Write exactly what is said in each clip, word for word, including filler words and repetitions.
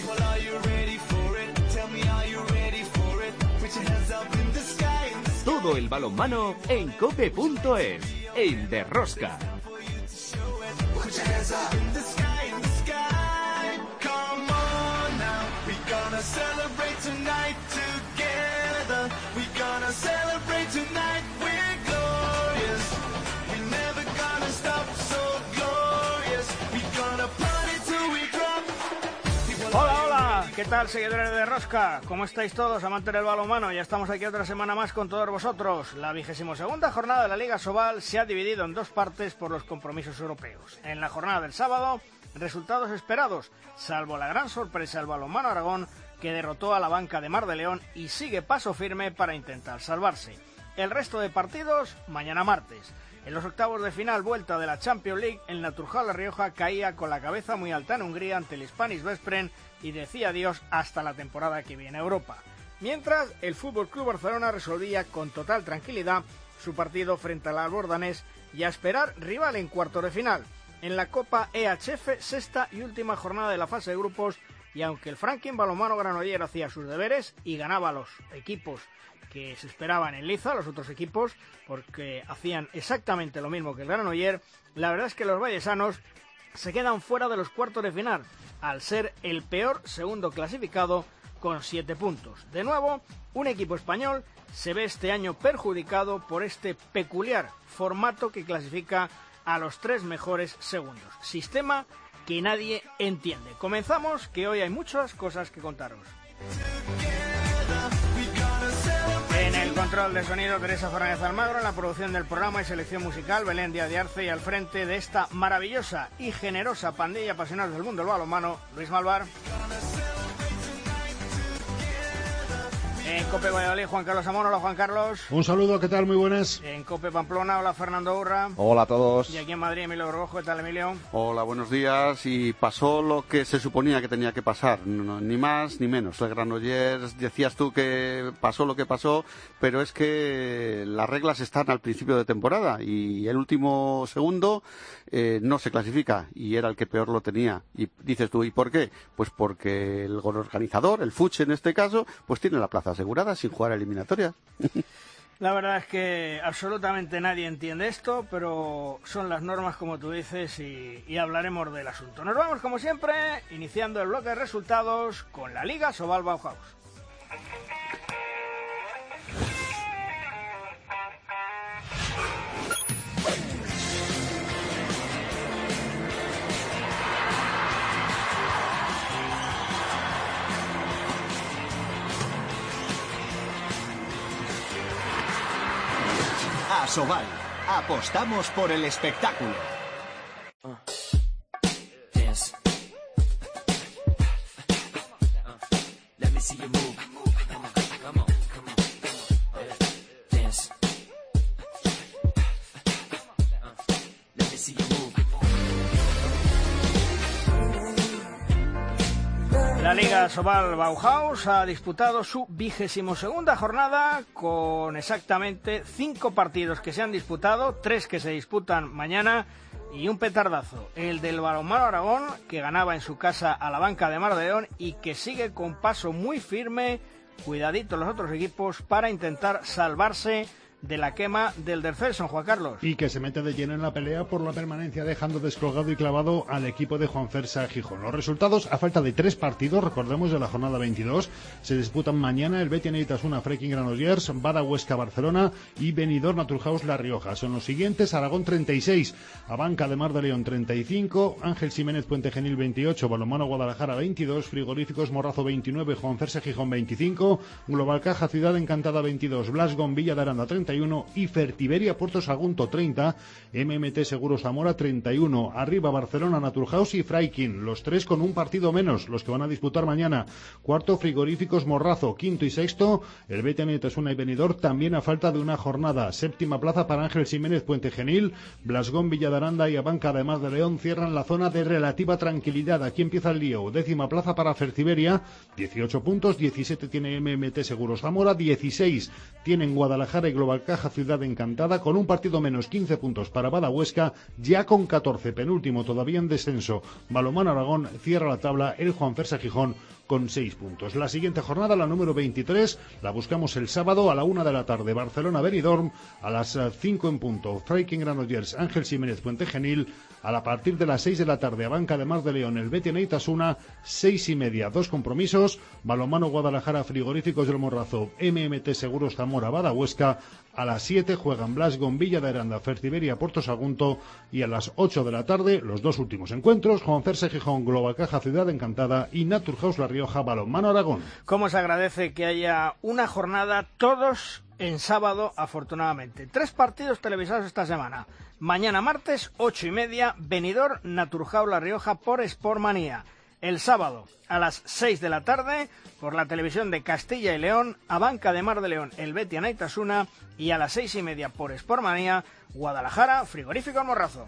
Todo el balonmano en cope punto es, en De Rosca. Hola, hola, ¿qué tal, seguidores de Rosca? ¿Cómo estáis todos, amantes del balonmano? Ya estamos aquí otra semana más con todos vosotros. La vigésimo segunda jornada de la Liga Sobal se ha dividido en dos partes por los compromisos europeos. En la jornada del sábado, resultados esperados, salvo la gran sorpresa del balonmano Aragón, que derrotó a la banca de Mar de León y sigue paso firme para intentar salvarse. El resto de partidos, mañana martes. En los octavos de final vuelta de la Champions League, el Naturjal La Rioja caía con la cabeza muy alta en Hungría ante el Hispanis Veszprém y decía adiós hasta la temporada que viene a Europa. Mientras, el F C Barcelona resolvía con total tranquilidad su partido frente al Albordanés y a esperar rival en cuartos de final. En la Copa E H F, sexta y última jornada de la fase de grupos, y aunque el Franklin Balonmano Granollers hacía sus deberes y ganaba a los equipos que se esperaban en liza, los otros equipos, porque hacían exactamente lo mismo que el Granollers, la verdad es que los vallesanos se quedan fuera de los cuartos de final, al ser el peor segundo clasificado con siete puntos. De nuevo, un equipo español se ve este año perjudicado por este peculiar formato que clasifica a los tres mejores segundos. Sistema que nadie entiende. Comenzamos, que hoy hay muchas cosas que contaros. En el control de sonido, Teresa Fernández Almagro, en la producción del programa y selección musical, Belén Díaz de Arce, y al frente de esta maravillosa y generosa pandilla apasionados del mundo del balonmano, Luis Malvar. En Cope Valladolid, Juan Carlos Amón. Hola, Juan Carlos. Un saludo, ¿qué tal? Muy buenas. En Cope Pamplona, hola, Fernando Urra. Hola a todos. Y aquí en Madrid, Emilio Borgojo. ¿Qué tal, Emilio? Hola, buenos días. Y pasó lo que se suponía que tenía que pasar, no, ni más ni menos. El Granollers, decías tú que pasó lo que pasó, pero es que las reglas están al principio de temporada y el último segundo eh, no se clasifica y era el que peor lo tenía. Y dices tú, ¿y por qué? Pues porque el organizador, el Fuche en este caso, pues tiene la plaza asegurada sin jugar eliminatoria. La verdad es que absolutamente nadie entiende esto, pero son las normas, como tú dices, y, y hablaremos del asunto. Nos vamos, como siempre, iniciando el bloque de resultados con la Liga Sobal Bauhaus. A Sobal, apostamos por el espectáculo. La Liga Sobal Bauhaus ha disputado su vigésimo segunda jornada con exactamente cinco partidos que se han disputado, tres que se disputan mañana y un petardazo, el del balonmano Aragón, que ganaba en su casa a la banca de Mar de León y que sigue con paso muy firme, cuidadito los otros equipos, para intentar salvarse de la quema del descenso, Juan Carlos. Y que se mete de lleno en la pelea por la permanencia, dejando descolgado y clavado al equipo de Juan Fersa Gijón. Los resultados, a falta de tres partidos, recordemos, de la jornada veintidós, se disputan mañana el Betia Neitasuna Franklin Granollers, Bada Huesca Barcelona y Benidorm Naturhaus La Rioja. Son los siguientes: Aragón treinta y seis, Abanca de Mar de León treinta y cinco, Ángel Ximénez Puente Genil veintiocho, Balonmano Guadalajara veintidós, Frigoríficos Morrazo veintinueve, Juan Fersa Gijón veinticinco, Global Caja Ciudad Encantada veintidós, Blasgon Villa de Aranda treinta y uno y Fertiberia Puerto Sagunto treinta, M M T Seguros Zamora treinta y uno, arriba Barcelona Naturhaus y Franklin, los tres con un partido menos, los que van a disputar mañana. Cuarto, Frigoríficos Morrazo, quinto y sexto, el Betia Neitasuna y Benidorm, también a falta de una jornada. Séptima plaza para Ángel Ximénez Puente Genil, Blasgón Villa de Aranda y Abanca además de León cierran la zona de relativa tranquilidad. Aquí empieza el lío. Décima plaza para Fertiberia, dieciocho puntos, diecisiete tiene M M T Seguros Zamora, dieciséis tienen Guadalajara y Global Caja Ciudad Encantada, con un partido menos, quince puntos para Bada Huesca, ya con catorce, penúltimo, todavía en descenso. Balonmano Aragón cierra la tabla, el Juan Fersa Gijón con seis puntos. La siguiente jornada, la número veintitrés, la buscamos el sábado a la una de la tarde. Barcelona-Benidorm, a las cinco en punto. Freiking Granollers, Ángel Jiménez Puente Genil, a la partir de las seis de la tarde. Abanca de Mar de León, el Betia Neitasuna, seis y media. Dos compromisos. Balonmano Guadalajara, Frigoríficos del Morrazo, M M T Seguros Zamora, Bada Huesca. A las siete juegan Blasgo, Villa de Aranda, Fertiberia, Puerto Sagunto, y a las ocho de la tarde los dos últimos encuentros, Juan Fersa Gijón, Global Caja Ciudad Encantada y Naturhaus La Rioja, Balonmano Aragón. ¿Cómo se agradece que haya una jornada todos en sábado, afortunadamente? Tres partidos televisados esta semana. Mañana martes, ocho y media, Benidorm, Naturhaus La Rioja por Sportmanía. El sábado, a las seis de la tarde, por la televisión de Castilla y León, Abanca de Mar de León, el Betia Neitasuna, y a las seis y media por Sportmanía, Guadalajara, Frigorífico El Morrazo.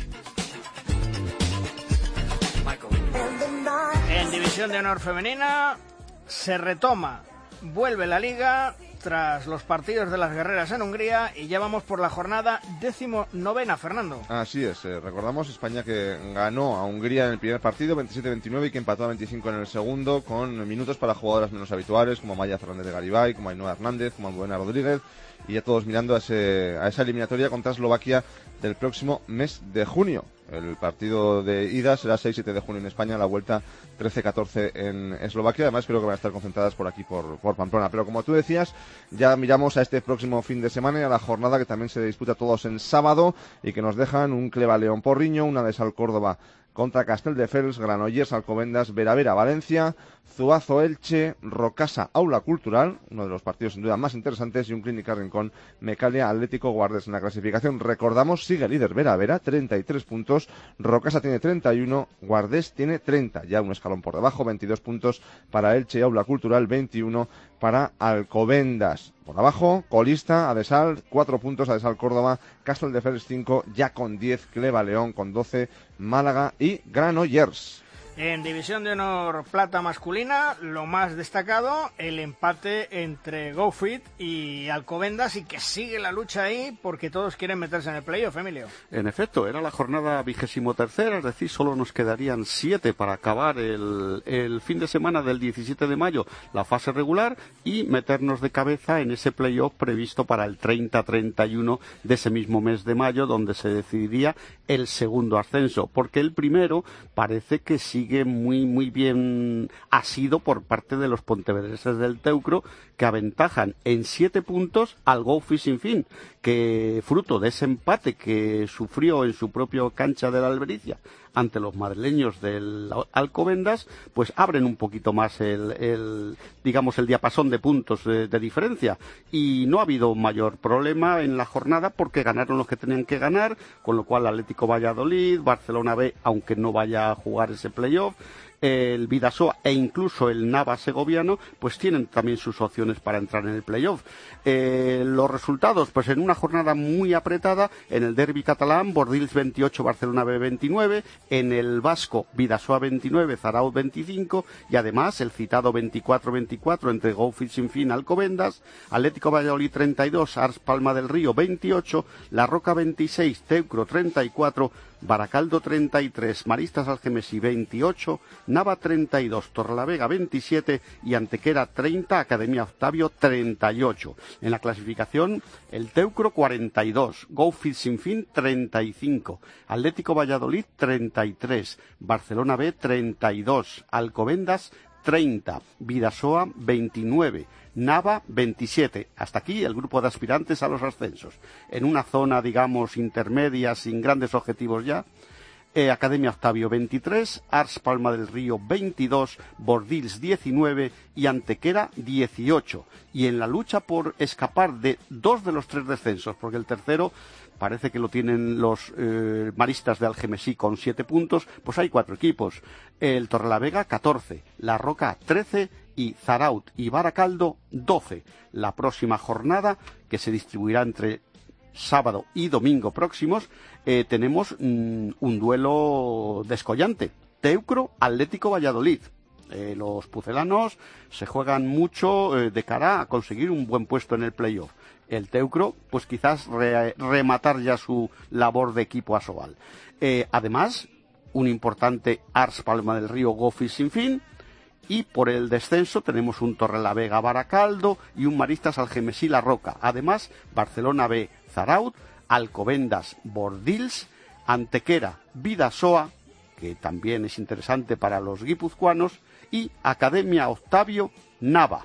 En División de Honor Femenina se retoma, vuelve la Liga tras los partidos de las guerreras en Hungría y ya vamos por la jornada décimo novena, Fernando. Así es, eh, recordamos España que ganó a Hungría en el primer partido veintisiete veintinueve y que empató a veinticinco en el segundo, con minutos para jugadoras menos habituales como Maya Fernández de Garibay, como Ainhoa Hernández, como Almudena Rodríguez, y ya todos mirando a, ese, a esa eliminatoria contra Eslovaquia del próximo mes de junio. El partido de ida será seis siete de junio en España, la vuelta trece catorce en Eslovaquia. Además creo que van a estar concentradas por aquí, por, por Pamplona. Pero como tú decías, ya miramos a este próximo fin de semana y a la jornada que también se disputa todos en sábado y que nos dejan un Cleva León Porriño, una de Sal Córdoba contra Castelldefels, Granollers, Alcobendas, Veravera, Valencia, Zuazo, Elche, Rocasa, Aula Cultural, uno de los partidos sin duda más interesantes, y un Clínica Rincón, Mecalia, Atlético, Guardes. En la clasificación, recordamos, sigue líder Veravera, treinta y tres puntos, Rocasa tiene treinta y uno, Guardes tiene treinta, ya un escalón por debajo, veintidós puntos para Elche y Aula Cultural, veintiuno para Alcobendas. Por abajo, colista, Adesal, cuatro puntos, Adesal Córdoba, Castelldefels cinco, ya con diez, Cleva León con doce, Málaga y Granollers. En División de Honor Plata masculina, lo más destacado, el empate entre GoFit y Alcobendas, y que sigue la lucha ahí porque todos quieren meterse en el playoff, Emilio. En efecto, era la jornada vigésimo tercera, es decir, solo nos quedarían siete para acabar el, el fin de semana del diecisiete de mayo, la fase regular, y meternos de cabeza en ese playoff previsto para el treinta treinta y uno de ese mismo mes de mayo, donde se decidiría el segundo ascenso, porque el primero parece que sigue muy muy bien asido por parte de los pontevedreses del Teucro, que aventajan en siete puntos al GoFit Sin Fin, que fruto de ese empate que sufrió en su propio cancha de la Albericia ante los madrileños del Alcobendas, pues abren un poquito más el, el digamos el diapasón de puntos de, de diferencia, y no ha habido mayor problema en la jornada porque ganaron los que tenían que ganar, con lo cual Atlético Valladolid, Barcelona B, aunque no vaya a jugar ese playoff, el Bidasoa e incluso el Nava segoviano, pues tienen también sus opciones para entrar en el playoff. Eh, los resultados, pues en una jornada muy apretada, en el derbi catalán, Bordils veintiocho, Barcelona B veintinueve, en el vasco, Bidasoa veintinueve, Zarauz veinticinco, y además el citado veinticuatro veinticuatro entre GoFit Sin Fin, Alcobendas, Atlético Valladolid treinta y dos, Ars Palma del Río veintiocho, La Roca veintiséis, Teucro treinta y cuatro, Baracaldo treinta y tres, Maristas Algemesí veintiocho, Nava treinta y dos, Torrelavega veintisiete y Antequera treinta, Academia Octavio treinta y ocho. En la clasificación, el Teucro cuarenta y dos, GoFit Sin Fin treinta y cinco, Atlético Valladolid treinta y tres, Barcelona B treinta y dos, Alcobendas treinta, Bidasoa veintinueve, Nava veintisiete. Hasta aquí el grupo de aspirantes a los ascensos. En una zona, digamos, intermedia, sin grandes objetivos ya, eh, Academia Octavio veintitrés, Ars Palma del Río veintidós, Bordils diecinueve y Antequera dieciocho. Y en la lucha por escapar de dos de los tres descensos, porque el tercero parece que lo tienen los eh, maristas de Algemesí con siete puntos, pues hay cuatro equipos. El Torrelavega catorce, La Roca trece y Zarauz y Baracaldo doce. La próxima jornada, que se distribuirá entre sábado y domingo próximos, eh, tenemos mm, un duelo descollante. Teucro Atlético Valladolid. Eh, los pucelanos se juegan mucho eh, de cara a conseguir un buen puesto en el playoff. El Teucro, pues quizás re rematar ya su labor de equipo Asobal. Eh, además, un importante Ars Palma del Río Gofis sin fin. Y por el descenso tenemos un Torrelavega Baracaldo y un Maristas Algemesí La Roca. Además, Barcelona B Zaraut, Alcobendas Bordils, Antequera Vidasoa, que también es interesante para los guipuzcoanos, y Academia Octavio Nava.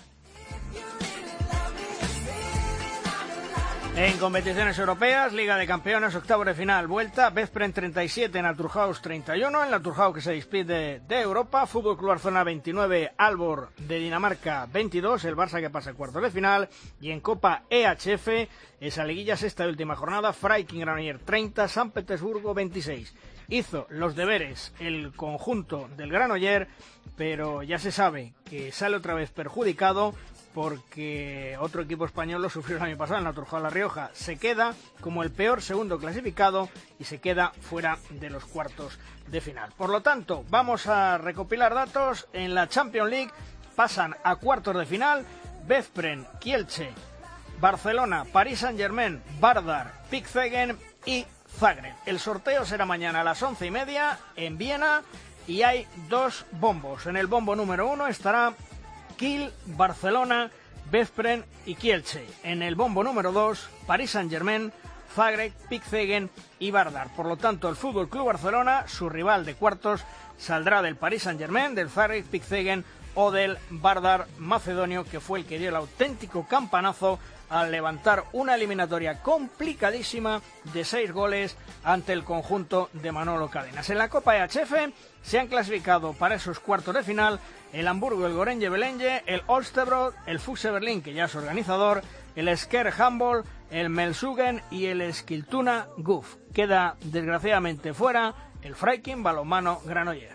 En competiciones europeas, Liga de Campeones, octavo de final, vuelta, Veszprém treinta y siete, Naturhaus treinta y uno, en Naturhaus que se despide de Europa, Fútbol Club Barcelona veintinueve, Aalborg de Dinamarca veintidós, el Barça que pasa a cuartos de final, y en Copa E H F, esa liguilla sexta y última jornada, Freiking Granollers treinta, San Petersburgo veintiséis. Hizo los deberes el conjunto del Granollers, pero ya se sabe que sale otra vez perjudicado, porque otro equipo español lo sufrió el año pasado, el Naturhaus La Rioja. Se queda como el peor segundo clasificado y se queda fuera de los cuartos de final. Por lo tanto, vamos a recopilar datos. En la Champions League pasan a cuartos de final Veszprém, Kielce, Barcelona, Paris Saint-Germain, Vardar, Pickfegen y Zagreb. El sorteo será mañana a las once y media en Viena y hay dos bombos. En el bombo número uno estará Kiel, Barcelona, Veszprém y Kielce. En el bombo número dos, Paris Saint-Germain, Zagreb, Pickfegen y Vardar. Por lo tanto, el Fútbol Club Barcelona, su rival de cuartos, saldrá del Paris Saint-Germain, del Zagreb, Pickfegen o del Vardar macedonio, que fue el que dio el auténtico campanazo al levantar una eliminatoria complicadísima de seis goles ante el conjunto de Manolo Cadenas. En la Copa E H F se han clasificado para esos cuartos de final el Hamburgo, el Gorenje Belenge, el Olstebrod, el Füchse Berlín, que ya es organizador, el Sker Handball, el Melsugen y el Eskilstuna Guff. Queda desgraciadamente fuera el Freiking Balonmano Granollers.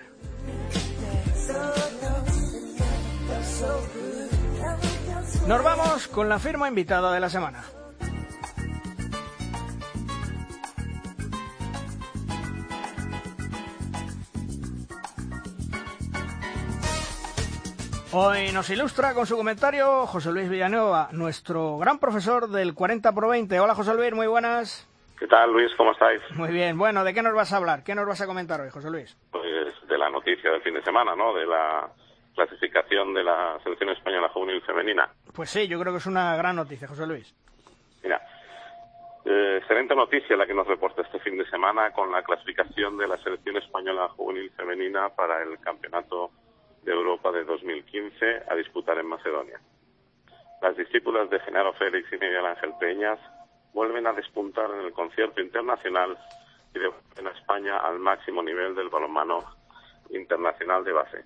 Nos vamos con la firma invitada de la semana. Hoy nos ilustra con su comentario José Luis Villanueva, nuestro gran profesor del cuarenta por veinte. Hola José Luis, muy buenas. ¿Qué tal, Luis? ¿Cómo estáis? Muy bien. Bueno, ¿de qué nos vas a hablar? ¿Qué nos vas a comentar hoy, José Luis? Pues de la noticia del fin de semana, ¿no? De la clasificación de la selección española juvenil femenina. Pues sí, yo creo que es una gran noticia, José Luis. Mira, eh, excelente noticia la que nos reporta este fin de semana con la clasificación de la selección española juvenil femenina para el Campeonato de Europa de dos mil quince a disputar en Macedonia. Las discípulas de Genaro Félix y Miguel Ángel Peñas vuelven a despuntar en el concierto internacional y devuelven a España al máximo nivel del balonmano internacional de base.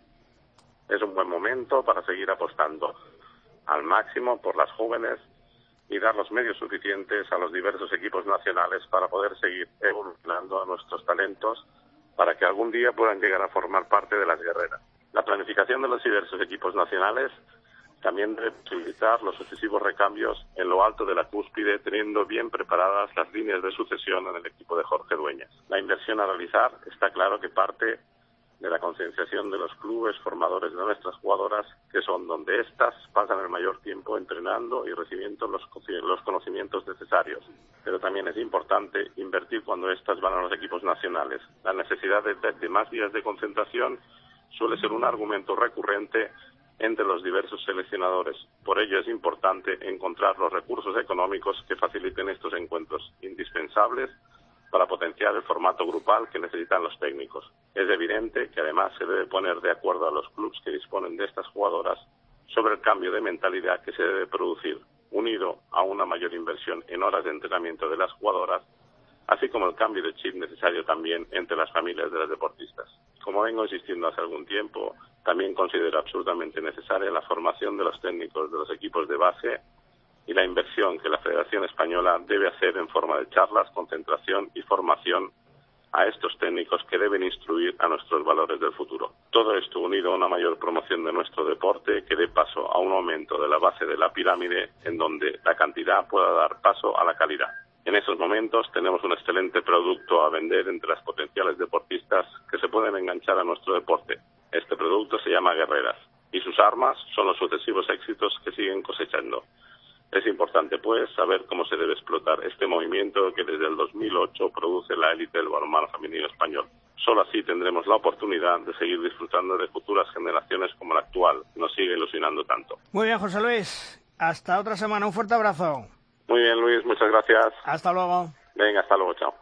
Es un buen momento para seguir apostando al máximo por las jóvenes y dar los medios suficientes a los diversos equipos nacionales para poder seguir evolucionando a nuestros talentos para que algún día puedan llegar a formar parte de las guerreras. La planificación de los diversos equipos nacionales también debe posibilitar los sucesivos recambios en lo alto de la cúspide, teniendo bien preparadas las líneas de sucesión en el equipo de Jorge Dueñas. La inversión a realizar está claro que parte de la concienciación de los clubes formadores de nuestras jugadoras, que son donde éstas pasan el mayor tiempo entrenando y recibiendo los, los conocimientos necesarios. Pero también es importante invertir cuando éstas van a los equipos nacionales. La necesidad de, de, de más días de concentración suele ser un argumento recurrente entre los diversos seleccionadores. Por ello es importante encontrar los recursos económicos que faciliten estos encuentros, indispensables para potenciar el formato grupal que necesitan los técnicos. Es evidente que además se debe poner de acuerdo a los clubes que disponen de estas jugadoras sobre el cambio de mentalidad que se debe producir, unido a una mayor inversión en horas de entrenamiento de las jugadoras, así como el cambio de chip necesario también entre las familias de las deportistas. Como vengo insistiendo hace algún tiempo, también considero absolutamente necesaria la formación de los técnicos de los equipos de base y la inversión que la Federación Española debe hacer en forma de charlas, concentración y formación a estos técnicos que deben instruir a nuestros valores del futuro. Todo esto unido a una mayor promoción de nuestro deporte que dé paso a un aumento de la base de la pirámide en donde la cantidad pueda dar paso a la calidad. En esos momentos tenemos un excelente producto a vender entre las potenciales deportistas que se pueden enganchar a nuestro deporte. Este producto se llama Guerreras y sus armas son los sucesivos éxitos que siguen cosechando. Es importante, pues, saber cómo se debe explotar este movimiento que desde el dos mil ocho produce la élite del balonmano femenino español. Solo así tendremos la oportunidad de seguir disfrutando de futuras generaciones como la actual, que nos sigue ilusionando tanto. Muy bien, José Luis. Hasta otra semana. Un fuerte abrazo. Muy bien, Luis. Muchas gracias. Hasta luego. Venga, hasta luego. Chao.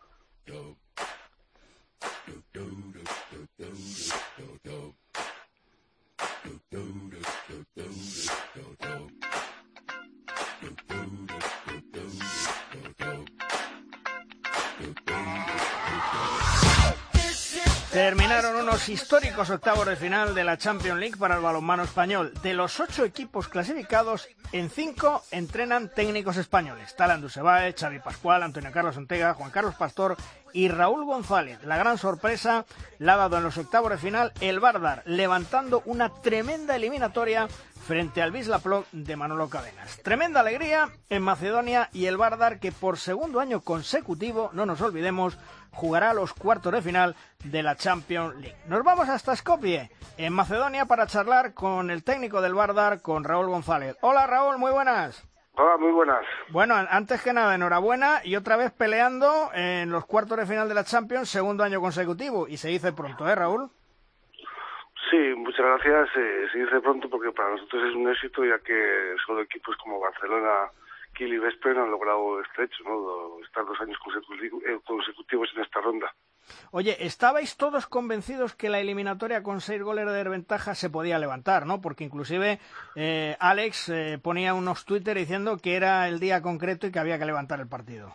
Terminaron unos históricos octavos de final de la Champions League para el balonmano español. De los ocho equipos clasificados, en cinco entrenan técnicos españoles. Talan Dussebae, Xavi Pascual, Antonio Carlos Ortega, Juan Carlos Pastor y Raúl González. La gran sorpresa la ha dado en los octavos de final el Vardar, levantando una tremenda eliminatoria frente al Wisla Plock de Manolo Cadenas. Tremenda alegría en Macedonia y el Vardar, que por segundo año consecutivo, no nos olvidemos, jugará los cuartos de final de la Champions League. Nos vamos hasta Skopje, en Macedonia, para charlar con el técnico del Vardar, con Raúl González. Hola Raúl, muy buenas. Hola, muy buenas. Bueno, antes que nada, enhorabuena y otra vez peleando en los cuartos de final de la Champions, segundo año consecutivo, y se dice pronto, ¿eh, Raúl? Sí, muchas gracias. Eh, se dice pronto porque para nosotros es un éxito, ya que solo equipos como Barcelona, Kiel y Veszprém han logrado este hecho, ¿no? Estar dos años consecutivos, eh, consecutivos en esta ronda. Oye, estabais todos convencidos que la eliminatoria con seis goles de desventaja se podía levantar, ¿no? Porque inclusive eh, Alex eh, ponía unos Twitter diciendo que era el día concreto y que había que levantar el partido.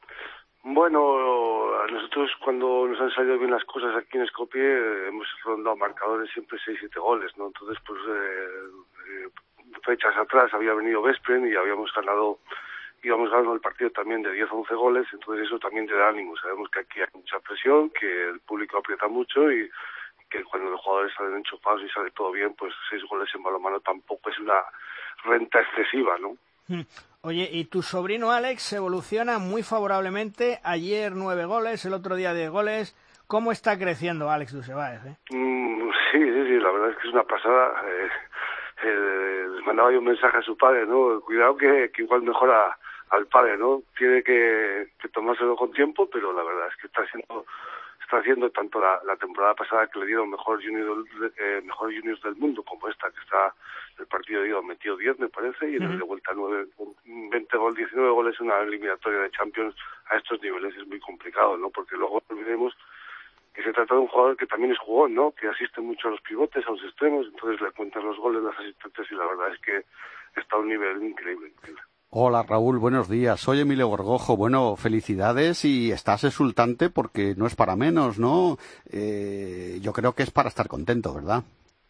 Bueno, a nosotros cuando nos han salido bien las cosas aquí en Skopje eh, hemos rondado marcadores siempre seis siete goles, ¿no? Entonces, pues eh, eh, fechas atrás había venido Veszprém y habíamos ganado íbamos ganando el partido también de diez a once goles, entonces eso también te da ánimo. Sabemos que aquí hay mucha presión, que el público aprieta mucho y que cuando los jugadores salen enchufados y sale todo bien, pues seis goles en balonmano tampoco es una renta excesiva, ¿no? Oye, y tu sobrino Alex evoluciona muy favorablemente. Ayer nueve goles, el otro día diez goles. ¿Cómo está creciendo Alex Dussebae? ¿eh? Mm, sí, sí, sí, la verdad es que es una pasada. Eh, eh, les mandaba yo un mensaje a su padre, ¿no? Cuidado que, que igual mejora al padre, ¿no? Tiene que, que tomárselo con tiempo, pero la verdad es que está haciendo está haciendo tanto la, la temporada pasada, que le dieron mejor junior eh, mejor juniors del mundo, como esta, que está el partido de ida metido diez, me parece, y en uh-huh. el de vuelta nueve, veinte goles, diecinueve goles en una eliminatoria de Champions a estos niveles es muy complicado, ¿no? Porque luego olvidemos que se trata de un jugador que también es jugón, ¿no? Que asiste mucho a los pivotes, a los extremos, entonces le cuentan los goles, las asistentes, y la verdad es que está a un nivel increíble, increíble. Hola Raúl, buenos días. Soy Emilio Gorgojo. Bueno, felicidades, y estás exultante porque no es para menos, ¿no? Eh, yo creo que es para estar contento, ¿verdad?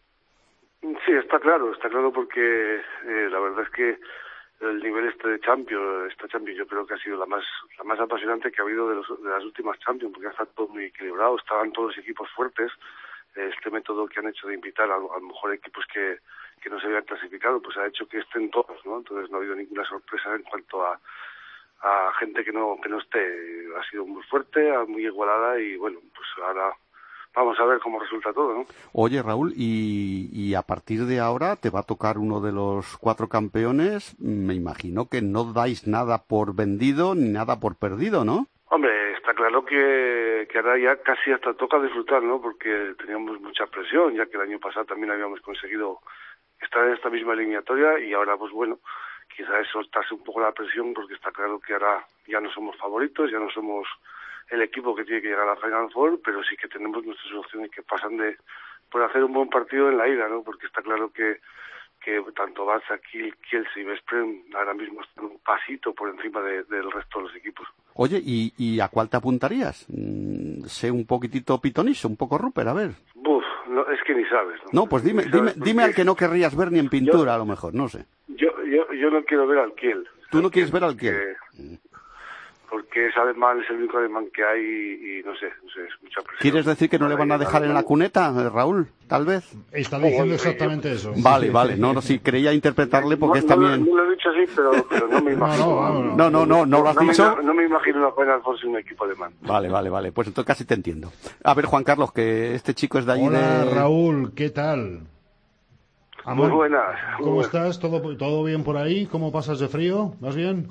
Sí, está claro, está claro porque eh, la verdad es que el nivel este de Champions, esta Champions yo creo que ha sido la más la más apasionante que ha habido de, los, de las últimas Champions, porque ha estado todo muy equilibrado, estaban todos los equipos fuertes. Este método que han hecho de invitar a, a lo mejor equipos que, que no se habían clasificado, pues ha hecho que estén todos, ¿no? Entonces no ha habido ninguna sorpresa en cuanto a, a gente que no que no esté. Ha sido muy fuerte, muy igualada, y bueno, pues ahora vamos a ver cómo resulta todo, ¿no? Oye, Raúl, y, y a partir de ahora te va a tocar uno de los cuatro campeones. Me imagino que no dais nada por vendido ni nada por perdido, ¿no? Hombre, está claro que, que ahora ya casi hasta toca disfrutar, ¿no? Porque teníamos mucha presión, ya que el año pasado también habíamos conseguido estar en esta misma eliminatoria, y ahora, pues bueno, quizás es soltarse un poco la presión, porque está claro que ahora ya no somos favoritos, ya no somos el equipo que tiene que llegar a la Final Four, pero sí que tenemos nuestras opciones que pasan de por hacer un buen partido en la ida, ¿no? Porque está claro que que tanto Barça, Kiel, Kielce y Veszprém ahora mismo están un pasito por encima de, del resto de los equipos. Oye, ¿y, y a cuál te apuntarías? Mm, sé un poquitito pitoniso, un poco Rupert, a ver. Buf, no, es que ni sabes. No, no pues dime, dime, dime al que no querrías ver ni en pintura, yo, a lo mejor, no sé. Yo, yo, yo no quiero ver al Kiel. ¿Tú no quieres ver al Kiel? Que, porque ese alemán es el único alemán que hay y, y no sé, no sé, es mucha presión. ¿Quieres decir que no le van a dejar en la cuneta, Raúl? Tal vez. Está diciendo exactamente eso. Vale, vale, no, no, sí, creía interpretarle porque no, es también... No, no lo he dicho así, pero, pero no me imagino. No, no, no, no, no, no lo has no dicho. Me, no me imagino una Final Four sin un equipo alemán. Vale, vale, vale, pues entonces casi te entiendo. A ver, Juan Carlos, que este chico es de allí. Hola, de... Raúl, ¿qué tal? Muy Amor, buenas. ¿Cómo muy estás? ¿Todo, ¿Todo bien por ahí? ¿Cómo pasas de frío? ¿Vas bien?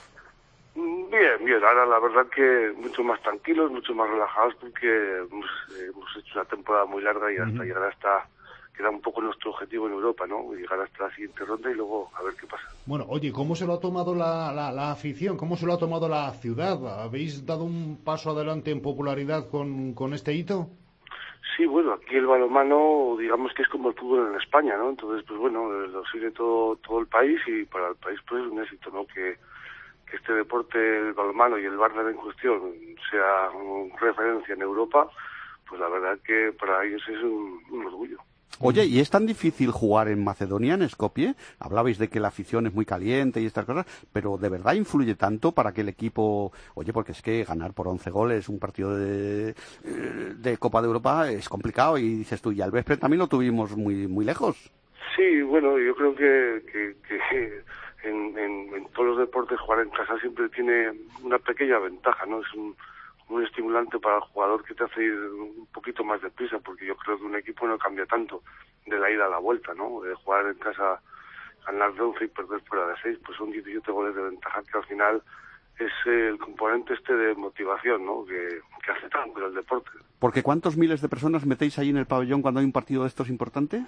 Bien, bien. Ahora la verdad que mucho más tranquilos, mucho más relajados porque hemos, eh, hemos hecho una temporada muy larga y hasta uh-huh. llegar hasta... que era un poco nuestro objetivo en Europa, ¿no? Llegar hasta la siguiente ronda y luego a ver qué pasa. Bueno, oye, ¿cómo se lo ha tomado la, la, la afición? ¿Cómo se lo ha tomado la ciudad? ¿Habéis dado un paso adelante en popularidad con, con este hito? Sí, bueno, aquí el balonmano, digamos que es como el fútbol en España, ¿no? Entonces, pues bueno, lo sigue todo todo el país y para el país pues es un éxito, ¿no? Que, que este deporte, el balonmano y el Vardar en cuestión sea una referencia en Europa, pues la verdad que para ellos es un, un orgullo. Oye, ¿y es tan difícil jugar en Macedonia, en Skopje? Hablabais de que la afición es muy caliente y estas cosas, pero ¿de verdad influye tanto para que el equipo... Oye, porque es que ganar por once goles un partido de, de Copa de Europa es complicado y dices tú, y al Veszprém también lo tuvimos muy muy lejos. Sí, bueno, yo creo que, que, que en, en, en todos los deportes jugar en casa siempre tiene una pequeña ventaja, ¿no? Es un... muy estimulante para el jugador que te hace ir un poquito más deprisa, porque yo creo que un equipo no cambia tanto de la ida a la vuelta, ¿no? De jugar en casa, ganar de once y perder fuera de seis, pues son diecisiete goles de ventaja que al final es el componente este de motivación, ¿no? Que, que hace tanto el deporte. Porque ¿cuántos miles de personas metéis ahí en el pabellón cuando hay un partido de estos importante?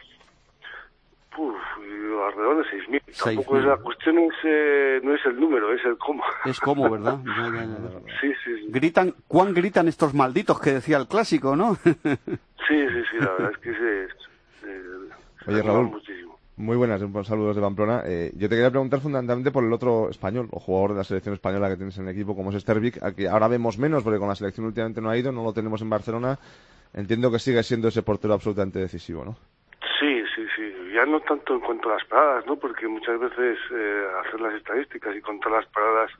Uf, alrededor de seis mil. Tampoco es la cuestión, es, eh, no es el número, es el cómo. Es cómo, ¿verdad? Ya, ya, ya. Sí, sí, sí. Gritan, ¿cuán gritan estos malditos que decía el clásico, no? Sí, sí, sí, la verdad es que se... Eh, Oye, Raúl, muchísimo. Muy buenas, saludos de Pamplona. Eh, yo te quería preguntar fundamentalmente por el otro español, o jugador de la selección española que tienes en el equipo, como es Stervik, a que ahora vemos menos, porque con la selección últimamente no ha ido, no lo tenemos en Barcelona. Entiendo que sigue siendo ese portero absolutamente decisivo, ¿no? Sí, sí, sí. Ya no tanto en cuanto a las paradas, ¿no? Porque muchas veces eh, hacer las estadísticas y contar las paradas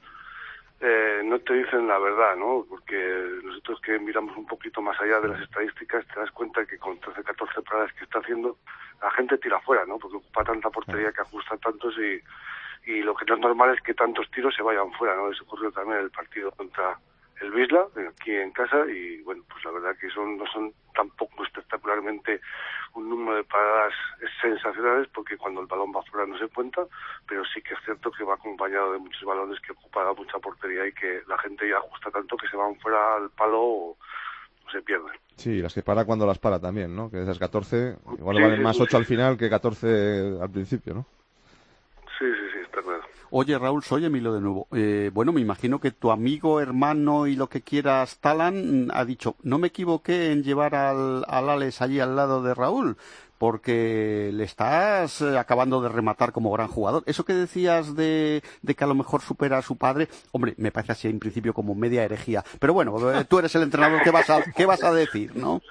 eh, no te dicen la verdad, ¿no? Porque nosotros que miramos un poquito más allá de las estadísticas te das cuenta que con trece, catorce paradas que está haciendo, la gente tira fuera, ¿no? Porque ocupa tanta portería que ajusta tantos y, y lo que no es normal es que tantos tiros se vayan fuera, ¿no? Eso ocurrió también en el partido contra el Wisla, aquí en casa, y bueno, pues la verdad que son no son tampoco espectacularmente un número de paradas sensacionales, porque cuando el balón va fuera no se cuenta, pero sí que es cierto que va acompañado de muchos balones que ocupan mucha portería y que la gente ya ajusta tanto que se van fuera al palo o se pierden. Sí, las que para cuando las para también, ¿no? Que de esas catorce, igual sí, valen sí, más sí, ocho sí. al final que catorce al principio, ¿no? Sí, sí, sí, está claro. Oye, Raúl, soy Emilio de nuevo. Eh, bueno, me imagino que tu amigo, hermano y lo que quieras, Talan, ha dicho, no me equivoqué en llevar al, al Alex allí al lado de Raúl, porque le estás eh, acabando de rematar como gran jugador. Eso que decías de, de que a lo mejor supera a su padre, hombre, me parece así en principio como media herejía. Pero bueno, eh, tú eres el entrenador, ¿qué vas a, qué vas a decir, no?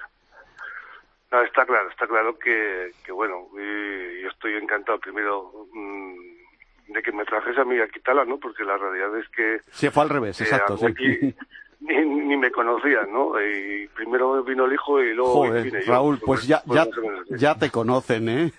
No, está claro, está claro que, que bueno, y, yo estoy encantado primero mmm, de que me trajese a mí aquí Talan, ¿no? Porque la realidad es que... Sí, fue al revés, eh, exacto, sí. Aquí ni, ni me conocían, ¿no? Y primero vino el hijo y luego Joder, vine Raúl, yo. pues ya, ya, ya te conocen, ¿eh?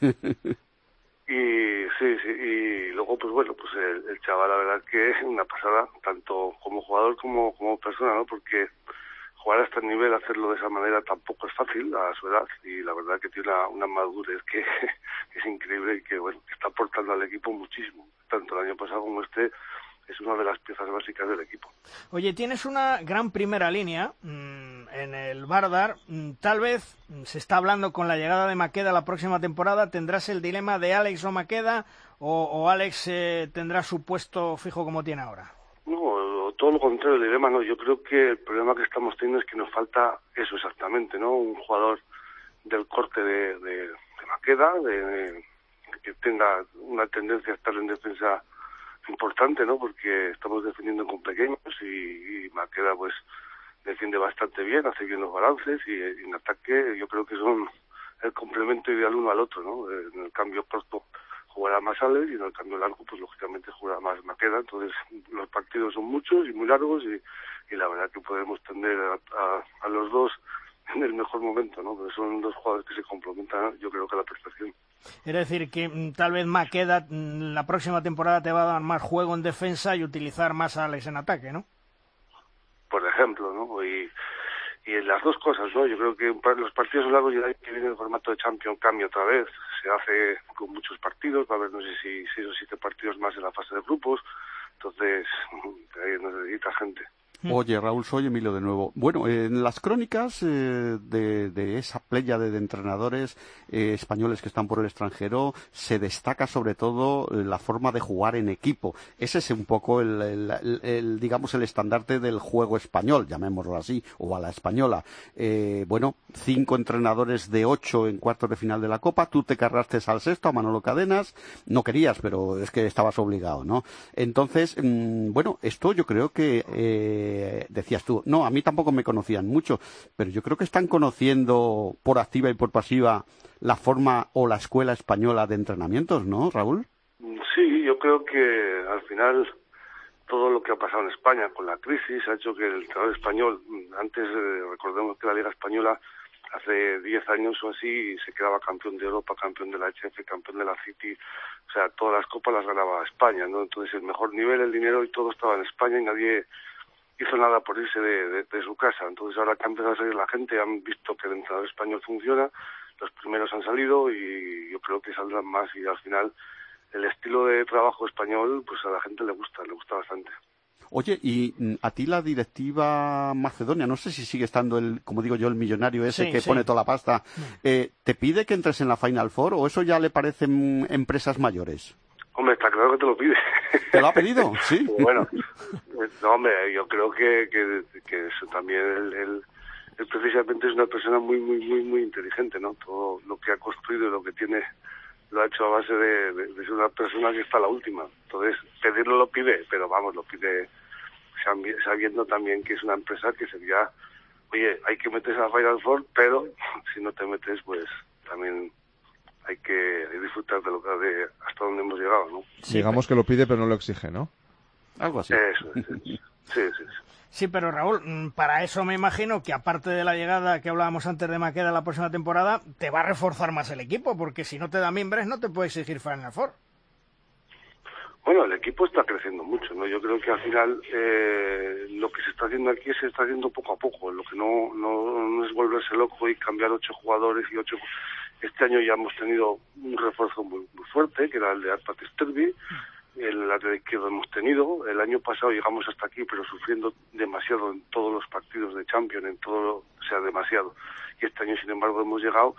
Y sí, sí, y luego pues bueno, pues el, el chaval la verdad que es una pasada, tanto como jugador como, como persona, ¿no? Porque jugar a este nivel, hacerlo de esa manera tampoco es fácil a su edad y la verdad que tiene una, una madurez que, que es increíble y que bueno, que está aportando al equipo muchísimo, tanto el año pasado como este. Es una de las piezas básicas del equipo. Oye, tienes una gran primera línea mmm, en el Vardar. Mm, tal vez mm, se está hablando con la llegada de Maqueda la próxima temporada. ¿Tendrás el dilema de Alex o Maqueda? ¿O, o Alex eh, tendrá su puesto fijo como tiene ahora? No, todo lo contrario, el dilema no. Yo creo que el problema que estamos teniendo es que nos falta eso exactamente, ¿no? Un jugador del corte de, de, de Maqueda, de, de, que tenga una tendencia a estar en defensa importante, ¿no? Porque estamos defendiendo con pequeños y, y Maqueda pues defiende bastante bien, hace bien los balances y, y en ataque yo creo que son el complemento ideal uno al otro, ¿no? En el cambio corto jugará más Alex, y en el cambio largo, pues lógicamente jugará más Maqueda. Entonces los partidos son muchos y muy largos, y, y la verdad que podemos tener a, a, a los dos en el mejor momento, ¿no? Pero son dos jugadores que se complementan, yo creo que a la perfección. Es decir, que mm, tal vez Maqueda mm, la próxima temporada te va a dar más juego en defensa y utilizar más a Alex en ataque, ¿no? Por ejemplo, ¿no? Y, y en las dos cosas, ¿no? Yo creo que los partidos largos, ya que viene el formato de Champions, cambia otra vez. Se hace con muchos partidos, va a haber no sé si seis o siete partidos más en la fase de grupos. Entonces, ahí necesita gente. Oye, Raúl, soy Emilio de nuevo. Bueno, en las crónicas eh, de, de esa pléyade de entrenadores eh, españoles que están por el extranjero, se destaca sobre todo eh, la forma de jugar en equipo. Ese es un poco el, el, el, el digamos, el estandarte del juego español, llamémoslo así, o a la española. Eh, bueno, cinco entrenadores de ocho en cuartos de final de la Copa. Tú te cargaste al sexto, a Manolo Cadenas. No querías, pero es que estabas obligado, ¿no? Entonces, mmm, bueno, esto yo creo que... Eh, decías tú, no, a mí tampoco me conocían mucho, pero yo creo que están conociendo por activa y por pasiva la forma o la escuela española de entrenamientos, ¿no, Raúl? Sí, yo creo que al final todo lo que ha pasado en España con la crisis ha hecho que el entrenador español, antes eh, recordemos que la Liga Española hace diez años o así se quedaba campeón de Europa, campeón de la H F, campeón de la City, o sea, todas las copas las ganaba España, ¿no? Entonces el mejor nivel, el dinero y todo estaba en España y nadie hizo nada por irse de, de, de su casa. Entonces ahora que ha empezado a salir la gente, han visto que el entrenador español funciona, los primeros han salido y yo creo que saldrán más, y al final el estilo de trabajo español pues a la gente le gusta, le gusta bastante. Oye, y a ti la directiva macedonia, no sé si sigue estando el, como digo yo, el millonario ese sí, que sí. pone toda la pasta, eh, ¿te pide que entres en la Final Four o eso ya le parecen empresas mayores? Hombre, está claro que te lo pide. ¿Te lo ha pedido? Sí. Bueno, no, hombre, yo creo que, que, que eso también, él, él, él precisamente es una persona muy, muy, muy, muy inteligente, ¿no? Todo lo que ha construido y lo que tiene lo ha hecho a base de, de, de ser una persona que está a la última. Entonces, pedirlo lo pide, pero vamos, lo pide sabiendo también que es una empresa que sería, oye, hay que meterse a la Final Four, pero si no te metes, pues también hay que disfrutar de lo que de hasta donde hemos llegado, ¿no? Sí, digamos que lo pide pero no lo exige, ¿no? Algo así. Eso, sí, sí, sí, sí. Sí, pero Raúl, para eso me imagino que aparte de la llegada que hablábamos antes de Maqueda la próxima temporada, te va a reforzar más el equipo, porque si no te da miembros no te puede exigir Final Four. Bueno, el equipo está creciendo mucho, ¿no? Yo creo que al final eh, lo que se está haciendo aquí se está haciendo poco a poco. Lo que no, no, no es volverse loco y cambiar ocho jugadores y ocho. Este año ya hemos tenido un refuerzo muy, muy fuerte, que era el de Arpat Sterby. El lateral izquierdo hemos tenido. El año pasado llegamos hasta aquí, pero sufriendo demasiado en todos los partidos de Champions, en todo, o sea, demasiado. Y este año, sin embargo, hemos llegado.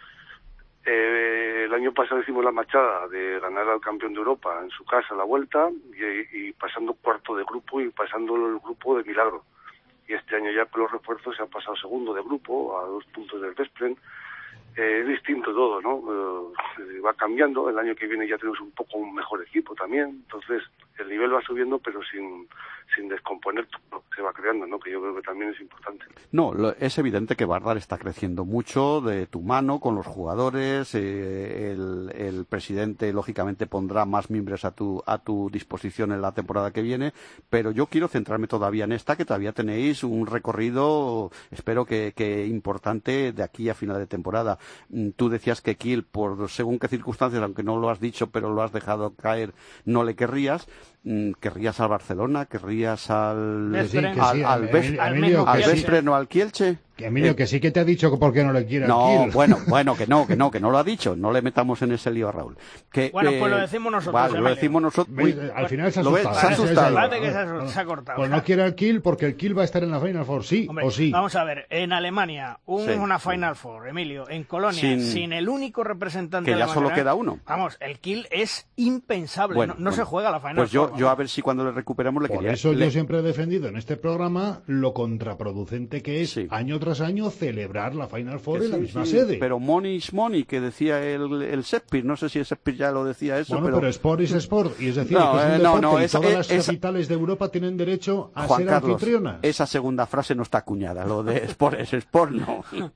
Eh, el año pasado hicimos la machada de ganar al campeón de Europa en su casa a la vuelta y, y pasando cuarto de grupo y pasando el grupo de milagro. Y este año ya con los refuerzos se ha pasado segundo de grupo a dos puntos del Veszprém. Eh, es distinto todo, ¿no? Eh, va cambiando. El año que viene ya tenemos un poco un mejor equipo también. Entonces el nivel va subiendo, pero sin, sin descomponer todo, se va creando, ¿no? Que yo creo que también es importante. No, lo, es evidente que Vardar está creciendo mucho de tu mano con los jugadores. Eh, el, el presidente, lógicamente, pondrá más miembros a tu, a tu disposición en la temporada que viene. Pero yo quiero centrarme todavía en esta, que todavía tenéis un recorrido, espero que, que importante, de aquí a final de temporada. Tú decías que Kiel, por según qué circunstancias, aunque no lo has dicho, pero lo has dejado caer, no le querrías. ¿Querrías al Barcelona? ¿Querrías al sí, que al, sí, al, Emilio, al, Emilio, al que Veszprém o al Kielce? Que Emilio, eh, que sí que te ha dicho que por qué no le quiere no, al Kiel. bueno, bueno, que no, que no, que no lo ha dicho. No le metamos en ese lío a Raúl. Que, bueno, eh, pues lo decimos nosotros. Vale, lo decimos nosotros. Uy, al final se ha asustado. Ves, se ha asustado. Vale, que se ha, se ha cortado. Pues no quiere al Kiel porque el Kiel va a estar en la Final Four, sí. Hombre, o sí. Vamos a ver, en Alemania, un, sí, una Final Four, Emilio, en Colonia, sin, sin el único representante que de ya la solo manera, queda uno. Vamos, el Kiel es impensable, bueno, no, no bueno, se juega la Final pues Four. Pues yo, yo a ver si cuando le recuperemos le Por quería... eso le... yo siempre he defendido en este programa lo contraproducente que es sí. año tras año celebrar la Final Four que en sí, la misma sí, sede. Pero money is money, que decía el, el Shakespeare, no sé si el Shakespeare ya lo decía eso. Bueno, pero, pero sport is sport, y es decir, no, que es un eh, deporte no, no, y esa, todas las esa, capitales de Europa tienen derecho a Juan ser Carlos, anfitrionas. Esa segunda frase no está acuñada, lo de sport es sport, no.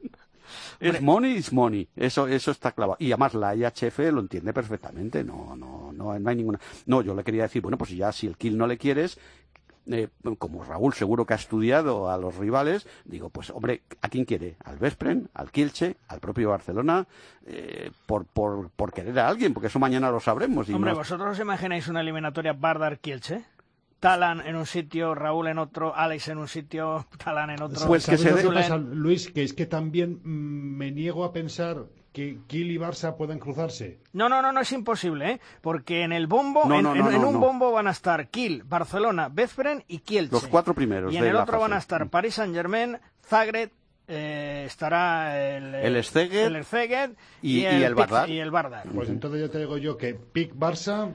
Es money, is money. Eso, eso está clavado. Y además la I H F lo entiende perfectamente. No, no, no, no hay ninguna. No, yo le quería decir, bueno, pues ya si el Kiel no le quieres, eh, como Raúl seguro que ha estudiado a los rivales, digo, pues hombre, ¿a quién quiere? ¿Al Veszprém? ¿Al Kielce? ¿Al propio Barcelona? Eh, por, por, por querer a alguien, porque eso mañana lo sabremos. Y hombre, más... ¿vosotros os imagináis una eliminatoria Vardar-Kielce? Talan en un sitio, Raúl en otro, Alex en un sitio, Talan en otro. Pues que se dé, pasa, Luis, que es que también mmm, me niego a pensar que Kiel y Barça puedan cruzarse. No, no, no, no es imposible, ¿eh? Porque en el bombo, no, en, no, no, en, en no, un no. bombo van a estar Kiel, Barcelona, Veszprém y Kielce. Los cuatro primeros. Y en de el la otro fase. van a estar Paris Saint-Germain, Zagreb, eh, estará el el Szeged, el Szeged y, y el, y el Vardar. Y el Vardar. Pues entonces yo te digo yo que Pic Barça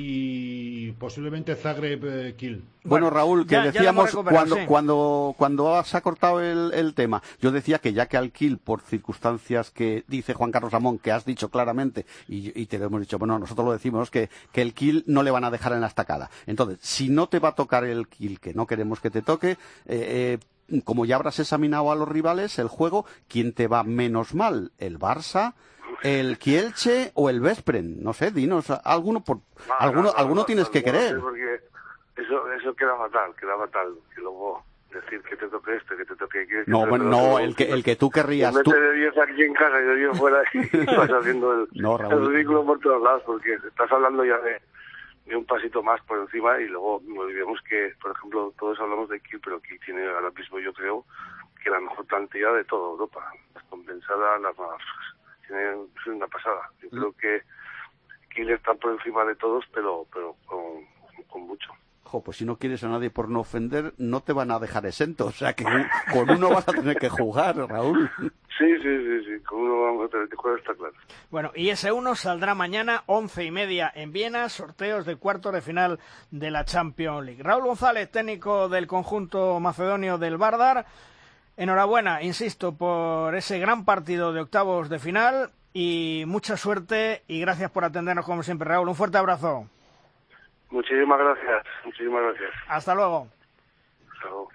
y posiblemente Zagreb eh, Kiel. Bueno, Raúl, que ya, ya decíamos cuando, sí. cuando cuando se ha cortado el, el tema, yo decía que ya que al Kiel, por circunstancias que dice Juan Carlos Ramón, que has dicho claramente, y, y te lo hemos dicho, bueno, nosotros lo decimos, que, que el Kiel no le van a dejar en la estacada. Entonces, si no te va a tocar el Kiel, que no queremos que te toque, eh, eh, como ya habrás examinado a los rivales, el juego, ¿quién te va menos mal? ¿El Barça? ¿El Kielce o el Veszprém? No sé, dinos, alguno por no, alguno, no, no, alguno no, tienes no, que no, querer. No, porque eso, eso queda fatal, queda fatal. Que luego decir que te toque este, que te toque aquel. No, bueno, no, el que, el que tú querrías. En vez Tú... de diez aquí en casa y de diez fuera y vas haciendo el, no, el ridículo por todos lados, porque estás hablando ya de, de un pasito más por encima y luego no olvidemos que, por ejemplo, todos hablamos de Kiel, pero Kiel tiene ahora mismo, yo creo, que la mejor plantilla de toda Europa, compensada las más. Tiene, es una pasada. Yo creo que Kiel está por encima de todos, pero pero con, con mucho. Jo, pues si no quieres a nadie por no ofender, no te van a dejar exento. O sea que con uno vas a tener que jugar, Raúl. Sí, sí, sí, sí. Con uno vamos a tener que jugar, está claro. Bueno, y ese uno saldrá mañana, once y media en Viena, sorteos de cuartos de final de la Champions League. Raúl González, técnico del conjunto macedonio del Vardar. Enhorabuena, insisto, por ese gran partido de octavos de final y mucha suerte y gracias por atendernos como siempre, Raúl. Un fuerte abrazo. Muchísimas gracias, muchísimas gracias. Hasta luego. Hasta luego.